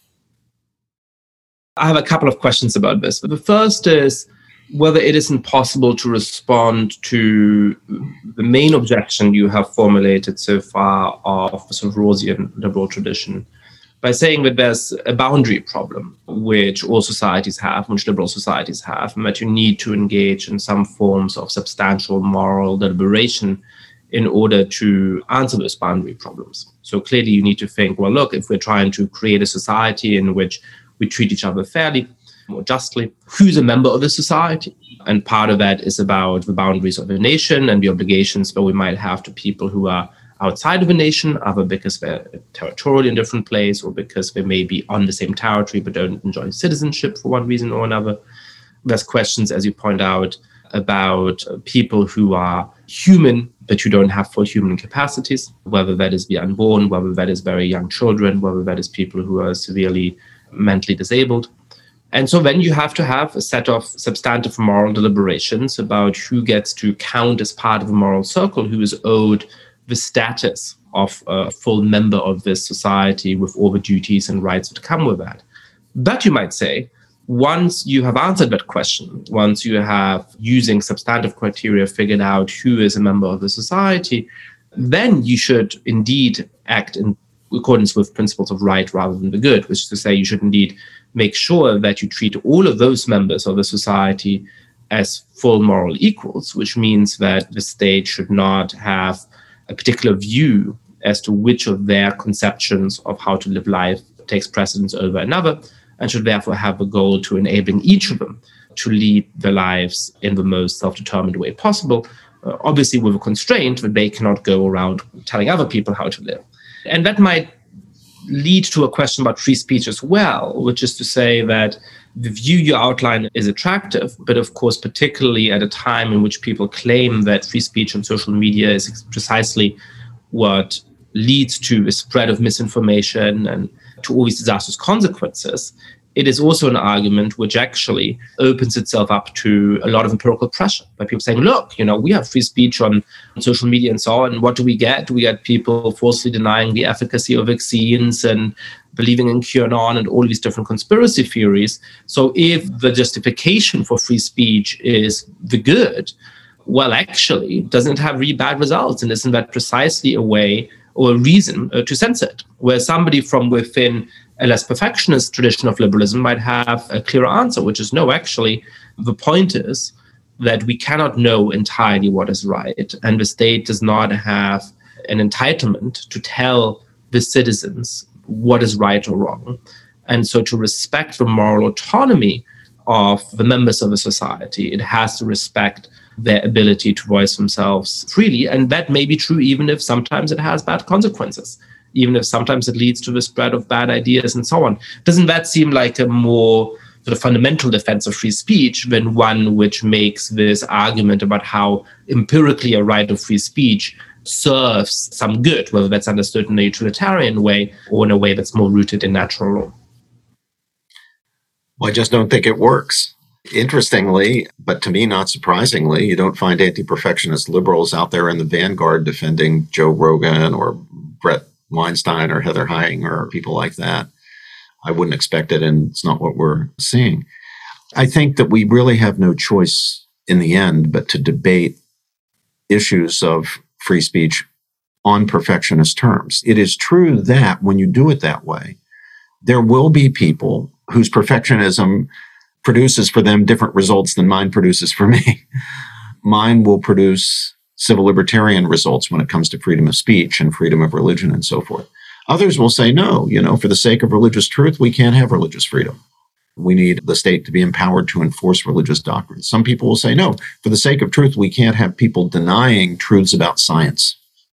I have a couple of questions about this. The first is whether it isn't possible to respond to the main objection you have formulated so far of the sort of Rawlsian liberal tradition by saying that there's a boundary problem, which all societies have, which liberal societies have, and that you need to engage in some forms of substantial moral deliberation in order to answer those boundary problems. So clearly you need to think, well, look, if we're trying to create a society in which we treat each other fairly, more justly, who's a member of the society? And part of that is about the boundaries of a nation and the obligations that we might have to people who are outside of a nation, either because they're territorial in a different place or because they may be on the same territory but don't enjoy citizenship for one reason or another. There's questions, as you point out, about people who are human but who don't have full human capacities, whether that is the unborn, whether that is very young children, whether that is people who are severely mentally disabled. And so then you have to have a set of substantive moral deliberations about who gets to count as part of a moral circle, who is owed the status of a full member of this society with all the duties and rights that come with that. But you might say, once you have answered that question, once you have, using substantive criteria, figured out who is a member of the society, then you should indeed act in accordance with principles of right rather than the good, which is to say you should indeed make sure that you treat all of those members of the society as full moral equals, which means that the state should not have a particular view as to which of their conceptions of how to live life takes precedence over another, and should therefore have a goal to enabling each of them to lead their lives in the most self-determined way possible, uh, obviously with a constraint that they cannot go around telling other people how to live. And that might lead to a question about free speech as well, which is to say that the view you outline is attractive, but of course, particularly at a time in which people claim that free speech on social media is precisely what leads to a spread of misinformation and to all these disastrous consequences, it is also an argument which actually opens itself up to a lot of empirical pressure by people saying, look, you know, we have free speech on, on social media and so on. What do we get? We get people falsely denying the efficacy of vaccines and believing in QAnon and all these different conspiracy theories. So if the justification for free speech is the good, well, actually, doesn't it have really bad results? And isn't that precisely a way or a reason uh, to censor it? Where somebody from within a less perfectionist tradition of liberalism might have a clearer answer, which is no, actually, the point is that we cannot know entirely what is right, and the state does not have an entitlement to tell the citizens what is right or wrong. And so to respect the moral autonomy of the members of a society, it has to respect their ability to voice themselves freely. And that may be true even if sometimes it has bad consequences, even if sometimes it leads to the spread of bad ideas and so on. Doesn't that seem like a more sort of fundamental defense of free speech than one which makes this argument about how empirically a right of free speech serves some good, whether that's understood in a utilitarian way or in a way that's more rooted in natural law? Well, I just don't think it works. Interestingly, but to me not surprisingly, you don't find anti-perfectionist liberals out there in the vanguard defending Joe Rogan or Brett Weinstein or Heather Heying or people like that. I wouldn't expect it, and it's not what we're seeing. I think that we really have no choice in the end but to debate issues of free speech on perfectionist terms. It is true that when you do it that way, there will be people whose perfectionism produces for them different results than mine produces for me. Mine will produce civil libertarian results when it comes to freedom of speech and freedom of religion and so forth. Others will say, no, you know, for the sake of religious truth, we can't have religious freedom. We need the state to be empowered to enforce religious doctrines. Some people will say, no, for the sake of truth, we can't have people denying truths about science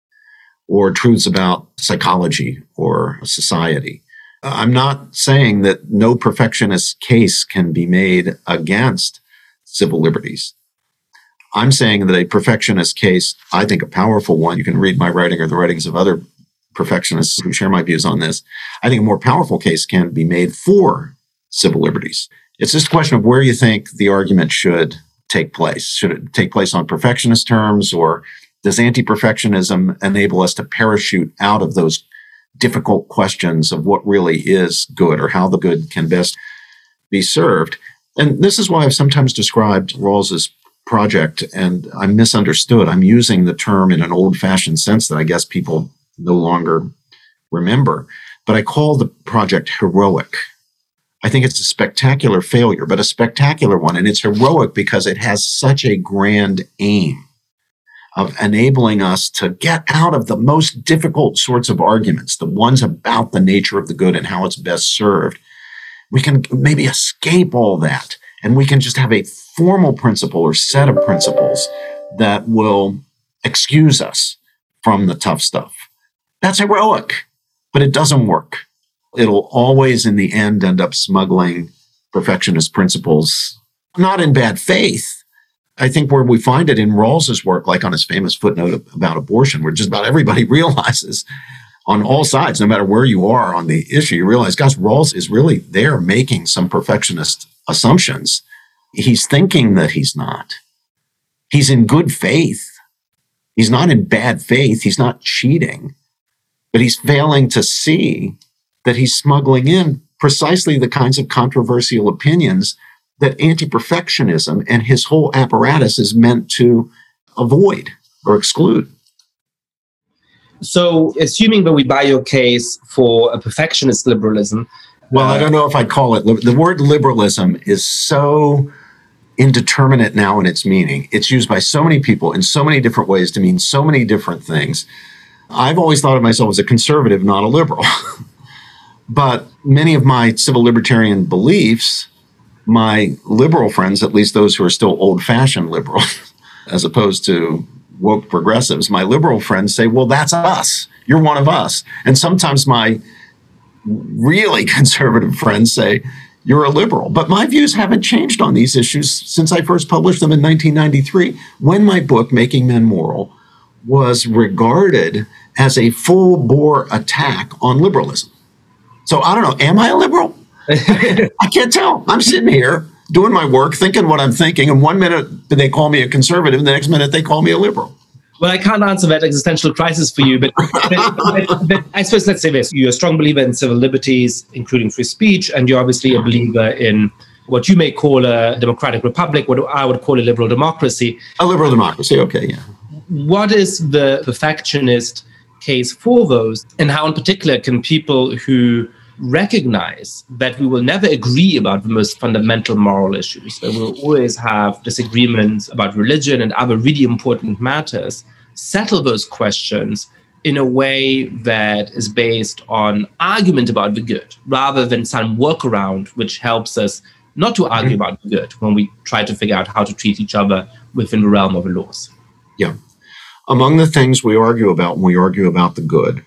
or truths about psychology or society. I'm not saying that no perfectionist case can be made against civil liberties. I'm saying that a perfectionist case, I think a powerful one, you can read my writing or the writings of other perfectionists who share my views on this. I think a more powerful case can be made for civil liberties. It's just a question of where you think the argument should take place. Should it take place on perfectionist terms, or does anti-perfectionism enable us to parachute out of those difficult questions of what really is good or how the good can best be served? And this is why I've sometimes described Rawls's project, and I'm misunderstood. I'm using the term in an old-fashioned sense that I guess people no longer remember, but I call the project heroic. I think it's a spectacular failure, but a spectacular one, and it's heroic because it has such a grand aim of enabling us to get out of the most difficult sorts of arguments, the ones about the nature of the good and how it's best served. We can maybe escape all that, and we can just have a formal principle or set of principles that will excuse us from the tough stuff. That's heroic, but it doesn't work. It'll always, in the end, end up smuggling perfectionist principles, not in bad faith. I think where we find it in Rawls's work, like on his famous footnote about abortion, where just about everybody realizes on all sides, no matter where you are on the issue, you realize, gosh, Rawls is really there making some perfectionist assumptions. He's thinking that he's not. He's in good faith. He's not in bad faith. He's not cheating, but he's failing to see that he's smuggling in precisely the kinds of controversial opinions that anti-perfectionism and his whole apparatus is meant to avoid or exclude. So, assuming that we buy your case for a perfectionist liberalism. Well, uh, I don't know if I'd call it. The word liberalism is so indeterminate now in its meaning. It's used by so many people in so many different ways to mean so many different things. I've always thought of myself as a conservative, not a liberal. But many of my civil libertarian beliefs my liberal friends, at least those who are still old-fashioned liberals, as opposed to woke progressives, my liberal friends say, well, that's us. You're one of us. And sometimes my really conservative friends say, you're a liberal. But my views haven't changed on these issues since I first published them in nineteen ninety-three, when my book, Making Men Moral, was regarded as a full-bore attack on liberalism. So I don't know, am I a liberal? I can't tell. I'm sitting here doing my work, thinking what I'm thinking, and one minute they call me a conservative, and the next minute they call me a liberal. Well, I can't answer that existential crisis for you, but, but, but, but I suppose let's say this. You're a strong believer in civil liberties, including free speech, and you're obviously a believer in what you may call a democratic republic, what I would call a liberal democracy. A liberal democracy, okay, yeah. What is the perfectionist case for those, and how in particular can people who recognize that we will never agree about the most fundamental moral issues, that we'll always have disagreements about religion and other really important matters, settle those questions in a way that is based on argument about the good, rather than some workaround which helps us not to argue mm-hmm. about the good when we try to figure out how to treat each other within the realm of the laws. Yeah. Among the things we argue about when we argue about the good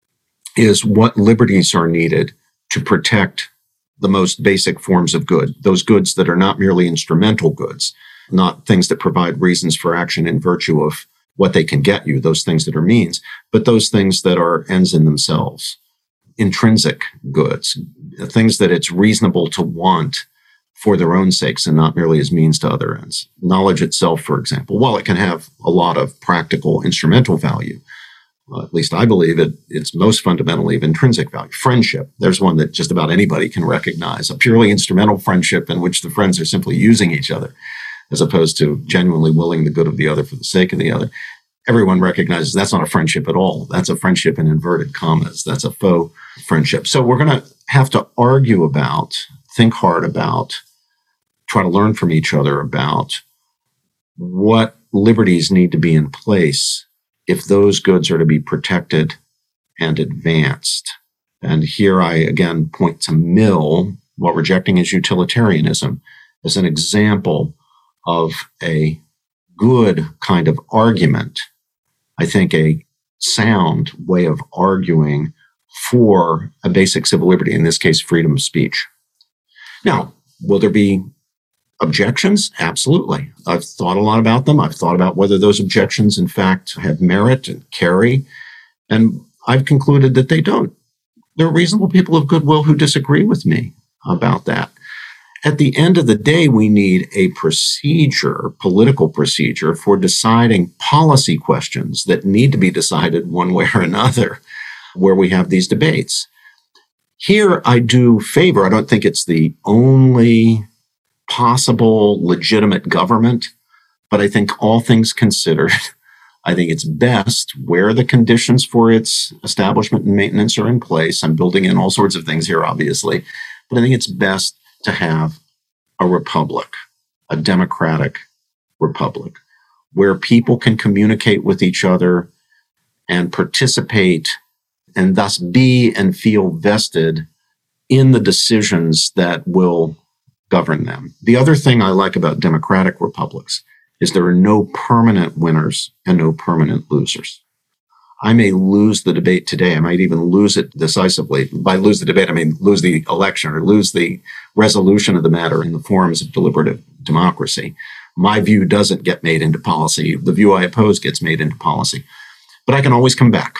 is what liberties are needed to protect the most basic forms of good, those goods that are not merely instrumental goods, not things that provide reasons for action in virtue of what they can get you, those things that are means, but those things that are ends in themselves, intrinsic goods, things that it's reasonable to want for their own sakes and not merely as means to other ends. Knowledge itself, for example, while it can have a lot of practical instrumental value, Uh, at least I believe it, it's most fundamentally of intrinsic value. Friendship, there's one that just about anybody can recognize, a purely instrumental friendship in which the friends are simply using each other, as opposed to genuinely willing the good of the other for the sake of the other. Everyone recognizes that's not a friendship at all. That's a friendship in inverted commas. That's a faux friendship. So we're going to have to argue about, think hard about, try to learn from each other about what liberties need to be in place if those goods are to be protected and advanced. And here I again point to Mill, while rejecting his utilitarianism, as an example of a good kind of argument, I think a sound way of arguing for a basic civil liberty, in this case, freedom of speech. Now, will there be objections? Absolutely. I've thought a lot about them. I've thought about whether those objections, in fact, have merit and carry, and I've concluded that they don't. There are reasonable people of goodwill who disagree with me about that. At the end of the day, we need a procedure, political procedure, for deciding policy questions that need to be decided one way or another, where we have these debates. Here, I do favor, I don't think it's the only possible legitimate government, but I think all things considered, I think it's best where the conditions for its establishment and maintenance are in place. I'm building in all sorts of things here, obviously, but I think it's best to have a republic, a democratic republic, where people can communicate with each other and participate and thus be and feel vested in the decisions that will govern them. The other thing I like about democratic republics is there are no permanent winners and no permanent losers. I may lose the debate today. I might even lose it decisively. By lose the debate, I mean lose the election or lose the resolution of the matter in the forms of deliberative democracy. My view doesn't get made into policy. The view I oppose gets made into policy. But I can always come back.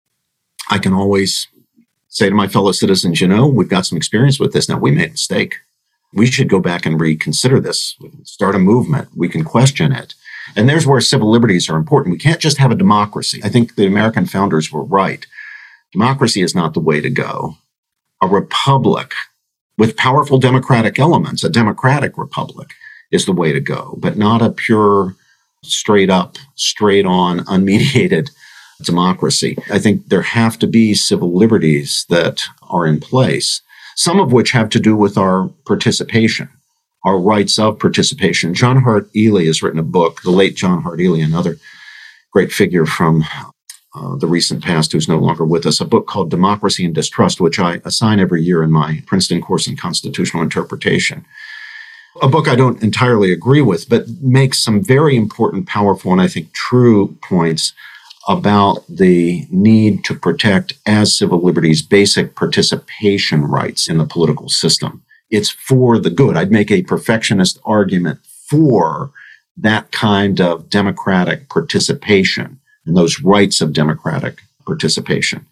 I can always say to my fellow citizens, you know, we've got some experience with this now. We made a mistake. We should go back and reconsider this, start a movement. We can question it. And there's where civil liberties are important. We can't just have a democracy. I think the American founders were right. Democracy is not the way to go. A republic with powerful democratic elements, a democratic republic, is the way to go, but not a pure, straight up, straight on, unmediated democracy. I think there have to be civil liberties that are in place, some of which have to do with our participation, our rights of participation. John Hart Ely has written a book, the late John Hart Ely, another great figure from uh, the recent past who's no longer with us, a book called Democracy and Distrust, which I assign every year in my Princeton course in constitutional interpretation. a book I don't entirely agree with, but makes some very important, powerful, and I think true points about the need to protect, as civil liberties, basic participation rights in the political system. It's for the good. I'd make a perfectionist argument for that kind of democratic participation and those rights of democratic participation.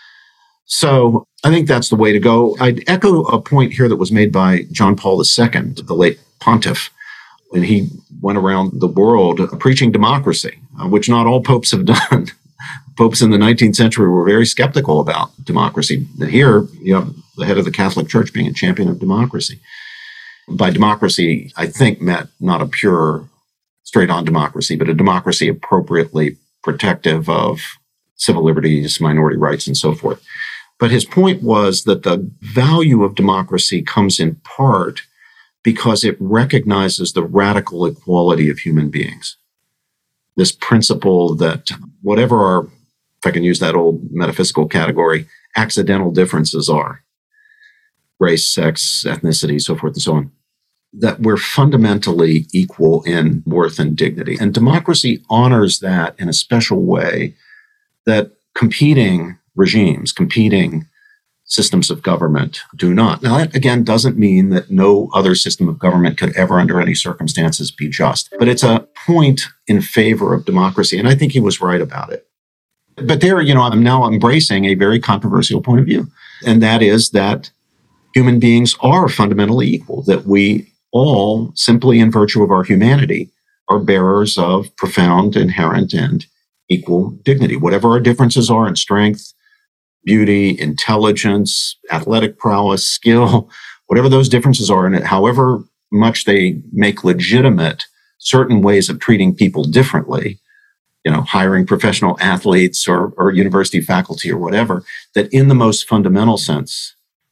So I think that's the way to go. I'd echo a point here that was made by John Paul the Second, the late pontiff, when he went around the world preaching democracy, uh, which not all popes have done. Popes in the nineteenth century were very skeptical about democracy. Here, you have the head of the Catholic Church being a champion of democracy. By democracy, I think meant not a pure, straight-on democracy, but a democracy appropriately protective of civil liberties, minority rights, and so forth. But his point was that the value of democracy comes in part because it recognizes the radical equality of human beings. This principle that whatever our, if I can use that old metaphysical category, accidental differences are, race, sex, ethnicity, so forth and so on, that we're fundamentally equal in worth and dignity. And democracy honors that in a special way that competing regimes, competing systems of government do not. Now, that again doesn't mean that no other system of government could ever, under any circumstances, be just. But it's a point in favor of democracy. And I think he was right about it. But there, you know, I'm now embracing a very controversial point of view. And that is that human beings are fundamentally equal, that we all, simply in virtue of our humanity, are bearers of profound, inherent, and equal dignity. Whatever our differences are in strength, beauty, intelligence, athletic prowess, skill, whatever those differences are, and however much they make legitimate certain ways of treating people differently, you know, hiring professional athletes or, or university faculty or whatever, that in the most fundamental sense,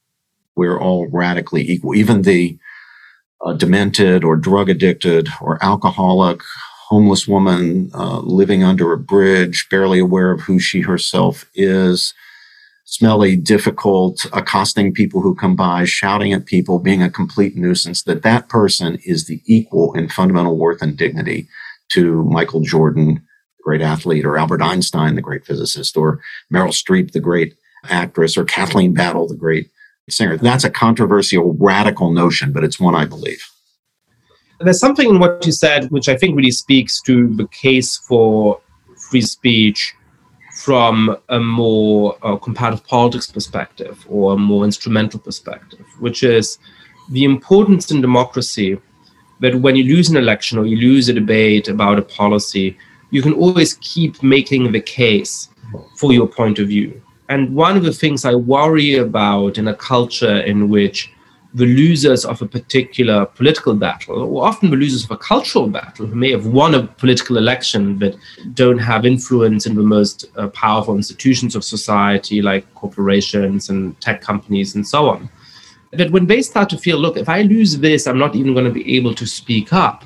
we're all radically equal. Even the uh, demented or drug addicted or alcoholic, homeless woman uh, living under a bridge, barely aware of who she herself is, smelly, difficult, accosting people who come by, shouting at people, being a complete nuisance, that that person is the equal in fundamental worth and dignity to Michael Jordan, the great athlete, or Albert Einstein, the great physicist, or Meryl Streep, the great actress, or Kathleen Battle, the great singer. That's a controversial, radical notion, but it's one I believe. There's something in what you said which I think really speaks to the case for free speech from a more uh, comparative politics perspective or a more instrumental perspective, which is the importance in democracy that when you lose an election or you lose a debate about a policy, you can always keep making the case for your point of view. And one of the things I worry about in a culture in which the losers of a particular political battle, or often the losers of a cultural battle, who may have won a political election but don't have influence in the most uh, powerful institutions of society, like corporations and tech companies and so on, that when they start to feel, look, if I lose this, I'm not even going to be able to speak up,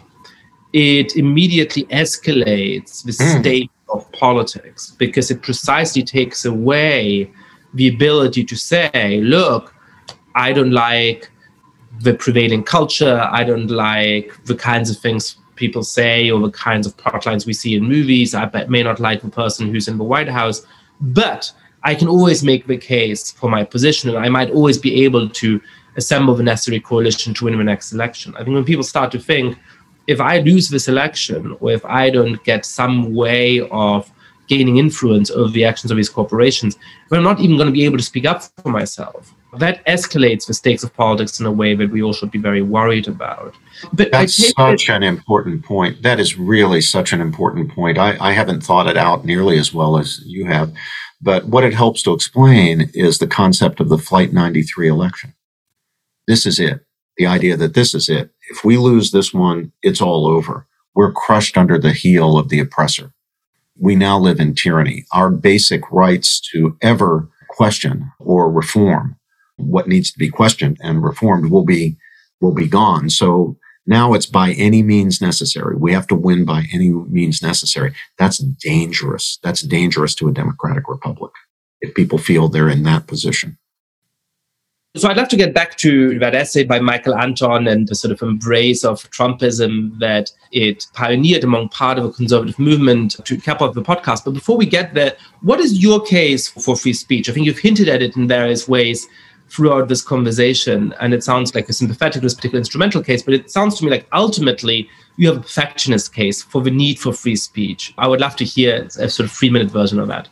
it immediately escalates the mm. state of politics, because it precisely takes away the ability to say, look, I don't like the prevailing culture, I don't like the kinds of things people say or the kinds of plot lines we see in movies, I may not like the person who's in the White House, but I can always make the case for my position, and I might always be able to assemble the necessary coalition to win the next election. I think when people start to think, if I lose this election, or if I don't get some way of gaining influence over the actions of these corporations, I'm not even going to be able to speak up for myself. That escalates the stakes of politics in a way that we all should be very worried about. But That's I take such that- an important point. That is really such an important point. I, I haven't thought it out nearly as well as you have. But what it helps to explain is the concept of the Flight ninety-three election. This is it. The idea that this is it. If we lose this one, it's all over. We're crushed under the heel of the oppressor. We now live in tyranny. Our basic rights to ever question or reform what needs to be questioned and reformed will be will be gone. So now it's by any means necessary. We have to win by any means necessary. That's dangerous. That's dangerous to a democratic republic if people feel they're in that position. So I'd love to get back to that essay by Michael Anton and the sort of embrace of Trumpism that it pioneered among part of a conservative movement to cap off the podcast. But before we get there, what is your case for free speech? I think you've hinted at it in various ways throughout this conversation, and it sounds like you're sympathetic to this particular instrumental case, but it sounds to me like ultimately you have a perfectionist case for the need for free speech. I would love to hear a sort of three-minute version of that.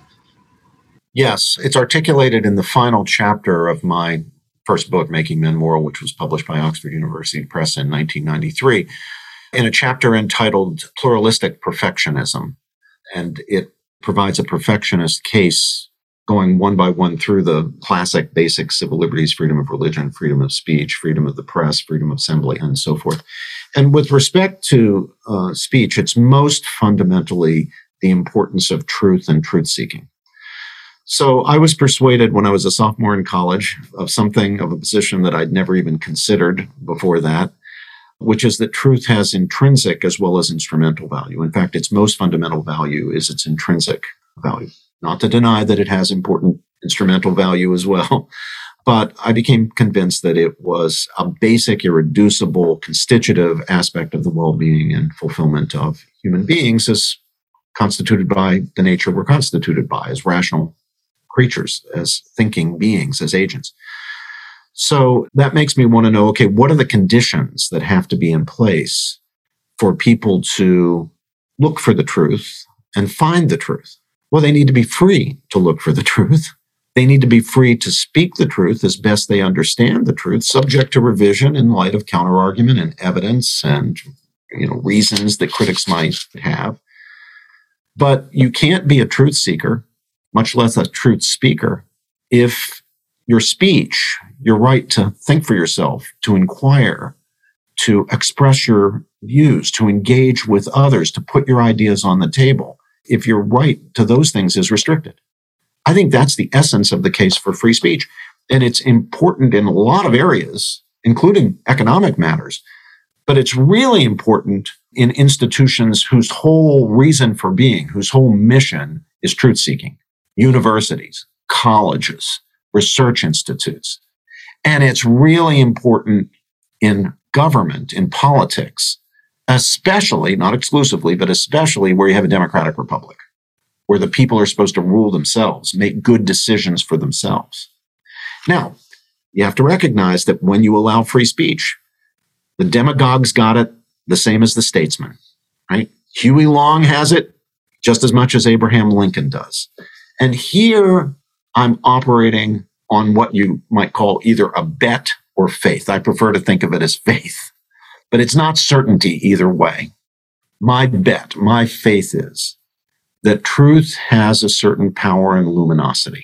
Yes, it's articulated in the final chapter of my first book, Making Men Moral, which was published by Oxford University Press in nineteen ninety-three, in a chapter entitled Pluralistic Perfectionism. And it provides a perfectionist case going one by one through the classic basic civil liberties, freedom of religion, freedom of speech, freedom of the press, freedom of assembly, and so forth. And with respect to uh, speech, it's most fundamentally the importance of truth and truth-seeking. So I was persuaded when I was a sophomore in college of something, of a position that I'd never even considered before that, which is that truth has intrinsic as well as instrumental value. In fact, its most fundamental value is its intrinsic value. Not to deny that it has important instrumental value as well, but I became convinced that it was a basic, irreducible, constitutive aspect of the well-being and fulfillment of human beings as constituted by the nature we're constituted by, as rational creatures, as thinking beings, as agents. So that makes me want to know, okay, what are the conditions that have to be in place for people to look for the truth and find the truth? Well, they need to be free to look for the truth. They need to be free to speak the truth as best they understand the truth, subject to revision in light of counterargument and evidence and, you know, reasons that critics might have. But you can't be a truth seeker, much less a truth speaker, if your speech, your right to think for yourself, to inquire, to express your views, to engage with others, to put your ideas on the table, if your right to those things is restricted. I think that's the essence of the case for free speech. And it's important in a lot of areas, including economic matters. But it's really important in institutions whose whole reason for being, whose whole mission is truth-seeking. Universities, colleges, research institutes. And it's really important in government, in politics, especially, not exclusively, but especially where you have a democratic republic, where the people are supposed to rule themselves, make good decisions for themselves. Now, you have to recognize that when you allow free speech, the demagogues got it the same as the statesmen, right? Huey Long has it just as much as Abraham Lincoln does. And here I'm operating on what you might call either a bet or faith. I prefer to think of it as faith, but it's not certainty either way. My bet, my faith is that truth has a certain power and luminosity.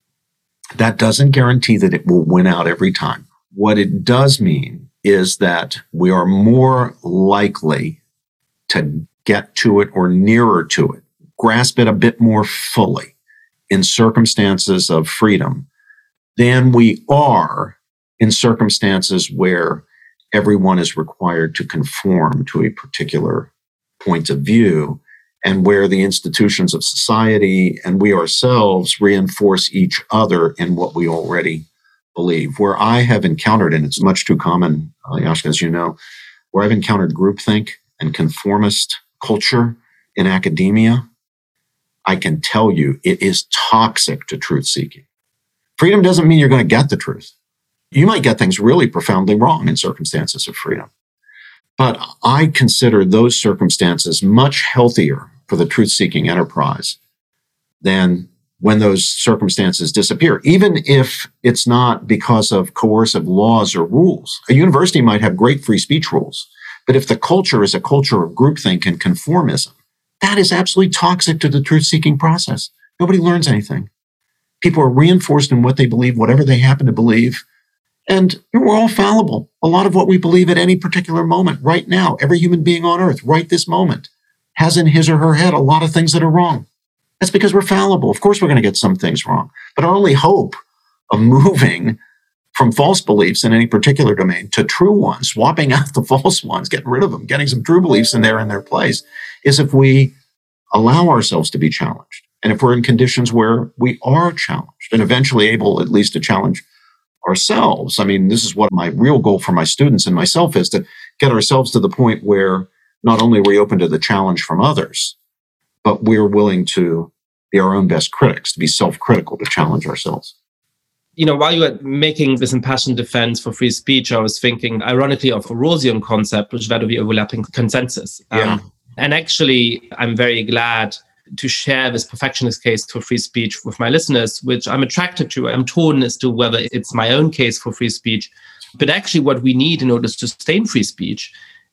That doesn't guarantee that it will win out every time. What it does mean is that we are more likely to get to it or nearer to it, grasp it a bit more fully in circumstances of freedom than we are in circumstances where everyone is required to conform to a particular point of view and where the institutions of society and we ourselves reinforce each other in what we already believe. Where I have encountered, and it's much too common, uh, Yashka, as you know, where I've encountered groupthink and conformist culture in academia, I can tell you it is toxic to truth-seeking. Freedom doesn't mean you're going to get the truth. You might get things really profoundly wrong in circumstances of freedom. But I consider those circumstances much healthier for the truth-seeking enterprise than when those circumstances disappear, even if it's not because of coercive laws or rules. A university might have great free speech rules, but if the culture is a culture of groupthink and conformism, that is absolutely toxic to the truth-seeking process. Nobody learns anything. People are reinforced in what they believe, whatever they happen to believe. And we're all fallible. A lot of what we believe at any particular moment, right now, every human being on earth, right this moment, has in his or her head a lot of things that are wrong. That's because we're fallible. Of course, we're going to get some things wrong. But our only hope of moving from false beliefs in any particular domain to true ones, swapping out the false ones, getting rid of them, getting some true beliefs in there in their place, is if we allow ourselves to be challenged. And if we're in conditions where we are challenged and eventually able at least to challenge ourselves. I mean, this is what my real goal for my students and myself is, to get ourselves to the point where not only are we open to the challenge from others, but we're willing to be our own best critics, to be self-critical, to challenge ourselves. You know, while you were making this impassioned defense for free speech, I was thinking, ironically, of a Rawlsian concept, which is that of the overlapping consensus. Yeah. Um, and actually, I'm very glad to share this perfectionist case for free speech with my listeners, which I'm attracted to. I'm torn as to whether it's my own case for free speech. But actually, what we need in order to sustain free speech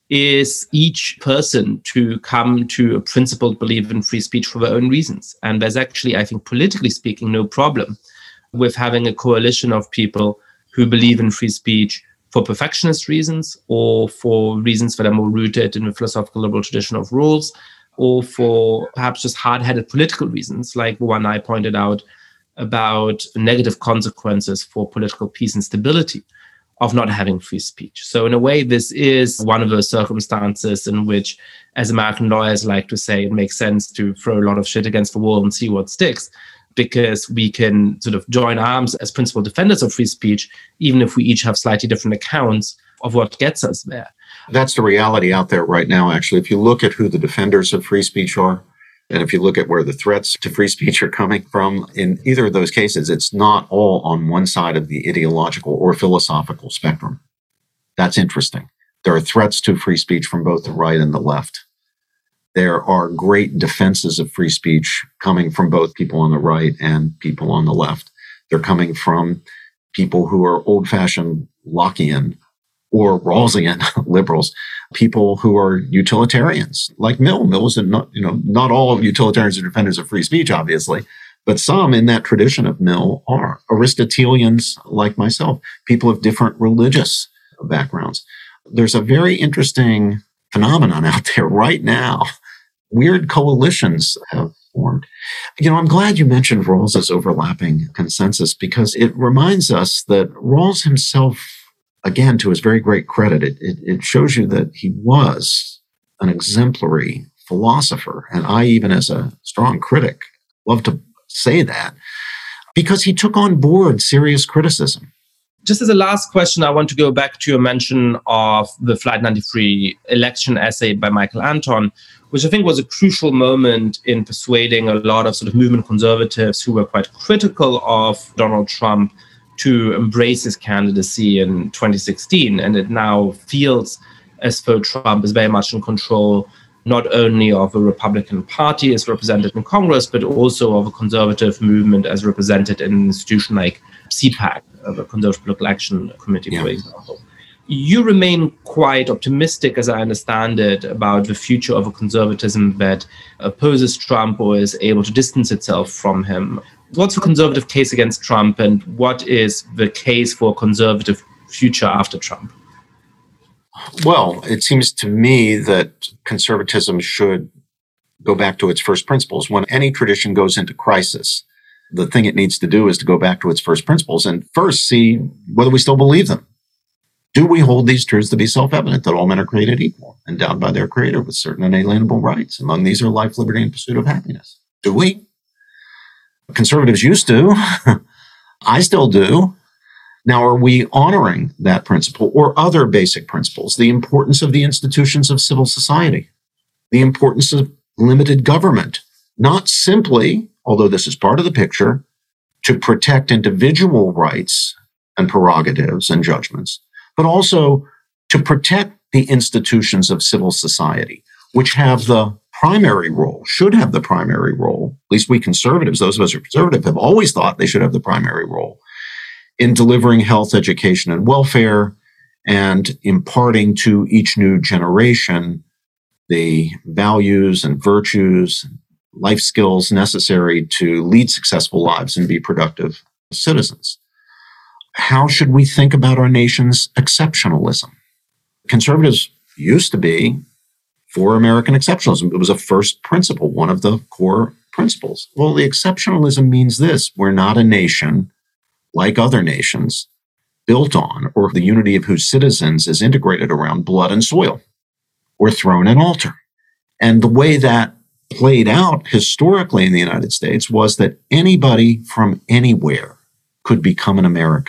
is each person to come to a principled belief in free speech for their own reasons. And there's actually, I think, politically speaking, no problem with having a coalition of people who believe in free speech for perfectionist reasons, or for reasons that are more rooted in the philosophical liberal tradition of Rawls, or for perhaps just hard-headed political reasons, like the one I pointed out about negative consequences for political peace and stability of not having free speech. So in a way, this is one of those circumstances in which, as American lawyers like to say, it makes sense to throw a lot of shit against the wall and see what sticks, because we can sort of join arms as principal defenders of free speech, even if we each have slightly different accounts of what gets us there. That's the reality out there right now, actually. If you look at who the defenders of free speech are, and if you look at where the threats to free speech are coming from, in either of those cases, it's not all on one side of the ideological or philosophical spectrum. That's interesting. There are threats to free speech from both the right and the left. There are great defenses of free speech coming from both people on the right and people on the left. They're coming from people who are old-fashioned Lockean or Rawlsian liberals, people who are utilitarians, like Mill. Mill is not, you know, not all utilitarians are defenders of free speech, obviously, but some in that tradition of Mill are. Aristotelians like myself, people of different religious backgrounds. There's a very interesting phenomenon out there right now. Weird coalitions have formed. You know, I'm glad you mentioned Rawls's overlapping consensus, because it reminds us that Rawls himself, again, to his very great credit, it, it, it shows you that he was an exemplary philosopher. And I, even as a strong critic, love to say that, because he took on board serious criticism. Just as a last question, I want to go back to your mention of the Flight ninety-three election essay by Michael Anton, which I think was a crucial moment in persuading a lot of sort of movement conservatives who were quite critical of Donald Trump to embrace his candidacy in twenty sixteen. And it now feels as though Trump is very much in control, not only of the Republican Party as represented in Congress, but also of a conservative movement as represented in an institution like C PAC, the Conservative Political Action Committee, yeah. for example. You remain quite optimistic, as I understand it, about the future of a conservatism that opposes Trump or is able to distance itself from him. What's the conservative case against Trump, and what is the case for a conservative future after Trump? Well, it seems to me that conservatism should go back to its first principles. When any tradition goes into crisis, the thing it needs to do is to go back to its first principles and first see whether we still believe them. Do we hold these truths to be self-evident, that all men are created equal, endowed by their creator with certain inalienable rights? Among these are life, liberty, and pursuit of happiness. Do we? Conservatives used to. I still do. Now, are we honoring that principle or other basic principles? The importance of the institutions of civil society, the importance of limited government, not simply, although this is part of the picture, to protect individual rights and prerogatives and judgments, but also to protect the institutions of civil society, which have the primary role, should have the primary role, at least we conservatives, those of us who are conservative, have always thought they should have the primary role in delivering health, education, and welfare, and imparting to each new generation the values and virtues, life skills necessary to lead successful lives and be productive citizens. How should we think about our nation's exceptionalism? Conservatives used to be for American exceptionalism. It was a first principle, one of the core principles. Well, the exceptionalism means this: we're not a nation like other nations built on, or the unity of whose citizens is integrated around blood and soil, or throne and altar. And the way that played out historically in the United States was that anybody from anywhere could become an American.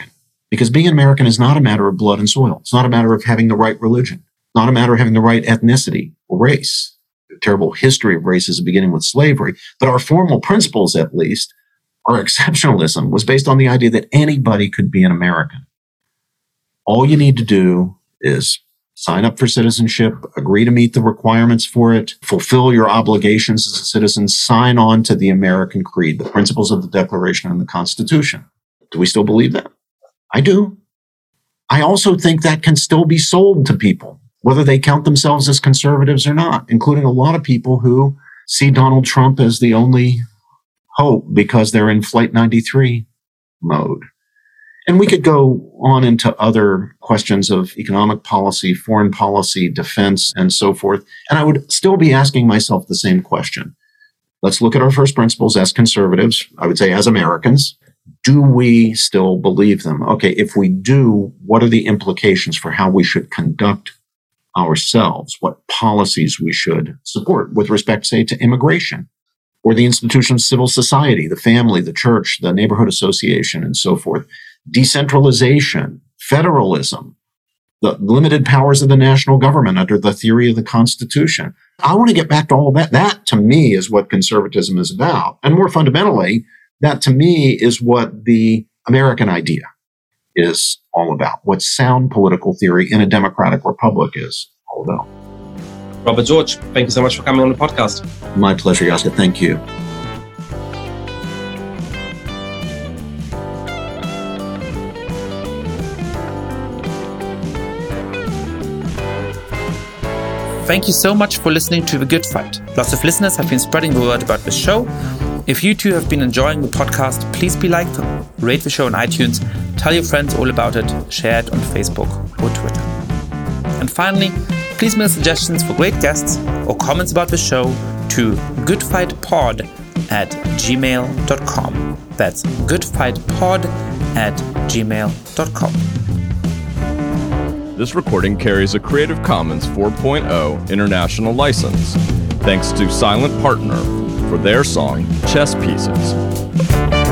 Because being an American is not a matter of blood and soil. It's not a matter of having the right religion, not a matter of having the right ethnicity or race. The terrible history of racism beginning with slavery. But our formal principles, at least, our exceptionalism was based on the idea that anybody could be an American. All you need to do is sign up for citizenship, agree to meet the requirements for it, fulfill your obligations as a citizen, sign on to the American creed, the principles of the Declaration and the Constitution. Do we still believe that? I do. I also think that can still be sold to people, whether they count themselves as conservatives or not, including a lot of people who see Donald Trump as the only hope because they're in Flight ninety-three mode. And we could go on into other questions of economic policy, foreign policy, defense, and so forth. And I would still be asking myself the same question. Let's look at our first principles as conservatives, I would say as Americans. Do we still believe them? Okay, if we do, what are the implications for how we should conduct ourselves? What policies we should support with respect, say, to immigration or the institution of civil society, the family, the church, the neighborhood association, and so forth? Decentralization, federalism, the limited powers of the national government under the theory of the Constitution. I want to get back to all that. That, to me, is what conservatism is about. And more fundamentally, that, to me, is what the American idea is all about, what sound political theory in a democratic republic is all about. Robert George, thank you so much for coming on the podcast. My pleasure, Jaska. Thank you. Thank you so much for listening to The Good Fight. Lots of listeners have been spreading the word about the show. If you too have been enjoying the podcast, please be like, rate the show on iTunes, tell your friends all about it, share it on Facebook or Twitter. And finally, please mail suggestions for great guests or comments about the show to goodfightpod at gmail dot com. That's goodfightpod at gmail dot com. This recording carries a Creative Commons four point oh international license. Thanks to Silent Partner for their song, Chess Pieces.